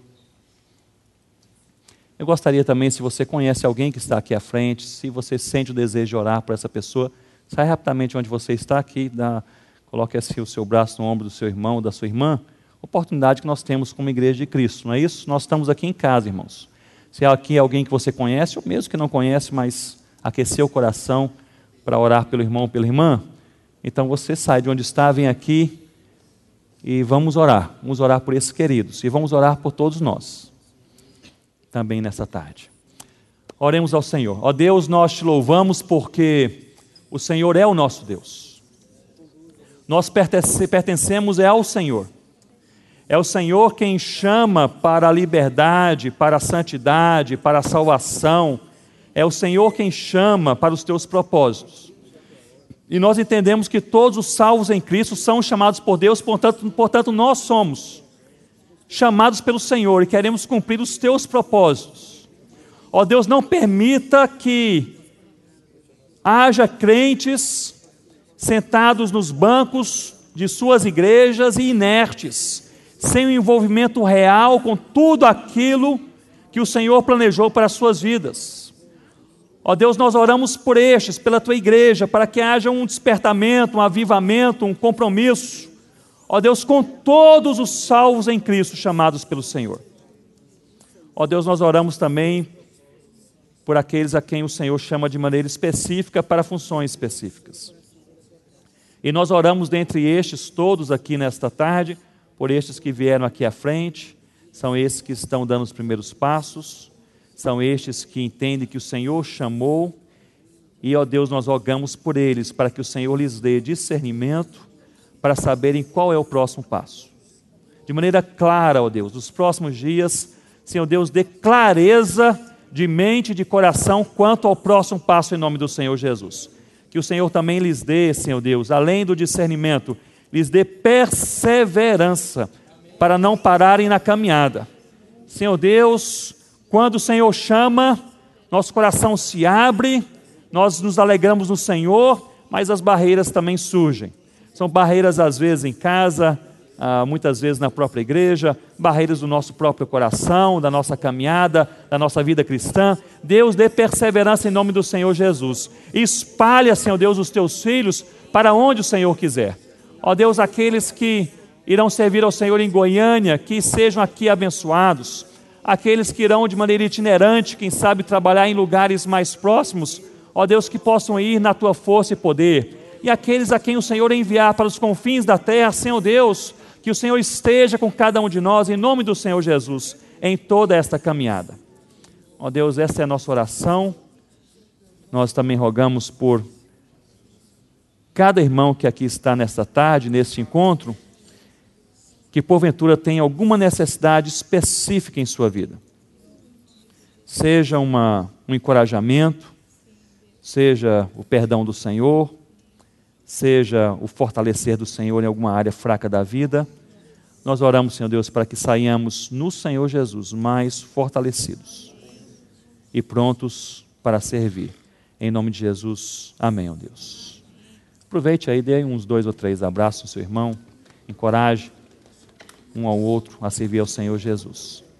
Eu gostaria também, se você conhece alguém que está aqui à frente, se você sente o desejo de orar por essa pessoa, sai rapidamente onde você está aqui, dá, coloque assim o seu braço no ombro do seu irmão ou da sua irmã. Oportunidade que nós temos como igreja de Cristo, não é isso? Nós estamos aqui em casa, irmãos. Se há aqui alguém que você conhece, ou mesmo que não conhece, mas aqueceu o coração para orar pelo irmão ou pela irmã, então você sai de onde está, vem aqui e vamos orar. Vamos orar por esses queridos e vamos orar por todos nós, também nessa tarde. Oremos ao Senhor. Ó Deus, nós te louvamos porque o Senhor é o nosso Deus. Nós pertencemos é ao Senhor. É o Senhor quem chama para a liberdade, para a santidade, para a salvação. É o Senhor quem chama para os teus propósitos. E nós entendemos que todos os salvos em Cristo são chamados por Deus, portanto, portanto nós somos chamados pelo Senhor e queremos cumprir os teus propósitos. Ó Deus, não permita que haja crentes sentados nos bancos de suas igrejas e inertes, sem o envolvimento real com tudo aquilo que o Senhor planejou para as suas vidas. Ó Deus, nós oramos por estes, pela tua igreja, para que haja um despertamento, um avivamento, um compromisso. Ó Deus, com todos os salvos em Cristo chamados pelo Senhor. Ó Deus, nós oramos também por aqueles a quem o Senhor chama de maneira específica para funções específicas. E nós oramos dentre estes todos aqui nesta tarde, por estes que vieram aqui à frente, são esses que estão dando os primeiros passos, são estes que entendem que o Senhor chamou, e, ó Deus, nós rogamos por eles, para que o Senhor lhes dê discernimento, para saberem qual é o próximo passo. De maneira clara, ó Deus, nos próximos dias, Senhor Deus, dê clareza de mente e de coração quanto ao próximo passo em nome do Senhor Jesus. Que o Senhor também lhes dê, Senhor Deus, além do discernimento, lhes dê perseverança, para não pararem na caminhada. Senhor Deus, quando o Senhor chama, nosso coração se abre, nós nos alegramos no Senhor, mas as barreiras também surgem. São barreiras às vezes em casa, muitas vezes na própria igreja, barreiras do nosso próprio coração, da nossa caminhada, da nossa vida cristã. Deus, dê perseverança em nome do Senhor Jesus. Espalha, Senhor Deus, os teus filhos para onde o Senhor quiser. Ó Deus, aqueles que irão servir ao Senhor em Goiânia, que sejam aqui abençoados. Aqueles que irão de maneira itinerante, quem sabe trabalhar em lugares mais próximos, ó Deus, que possam ir na tua força e poder. E aqueles a quem o Senhor enviar para os confins da terra, Senhor Deus, que o Senhor esteja com cada um de nós, em nome do Senhor Jesus, em toda esta caminhada. Ó Deus, essa é a nossa oração. Nós também rogamos por cada irmão que aqui está nesta tarde, neste encontro, que porventura tem alguma necessidade específica em sua vida. Seja uma, um encorajamento, seja o perdão do Senhor, seja o fortalecer do Senhor em alguma área fraca da vida. Nós oramos, Senhor Deus, para que saiamos no Senhor Jesus mais fortalecidos e prontos para servir. Em nome de Jesus, amém, ó Deus. Aproveite aí, dê uns dois ou três abraços ao seu irmão, encoraje um ao outro a servir ao Senhor Jesus.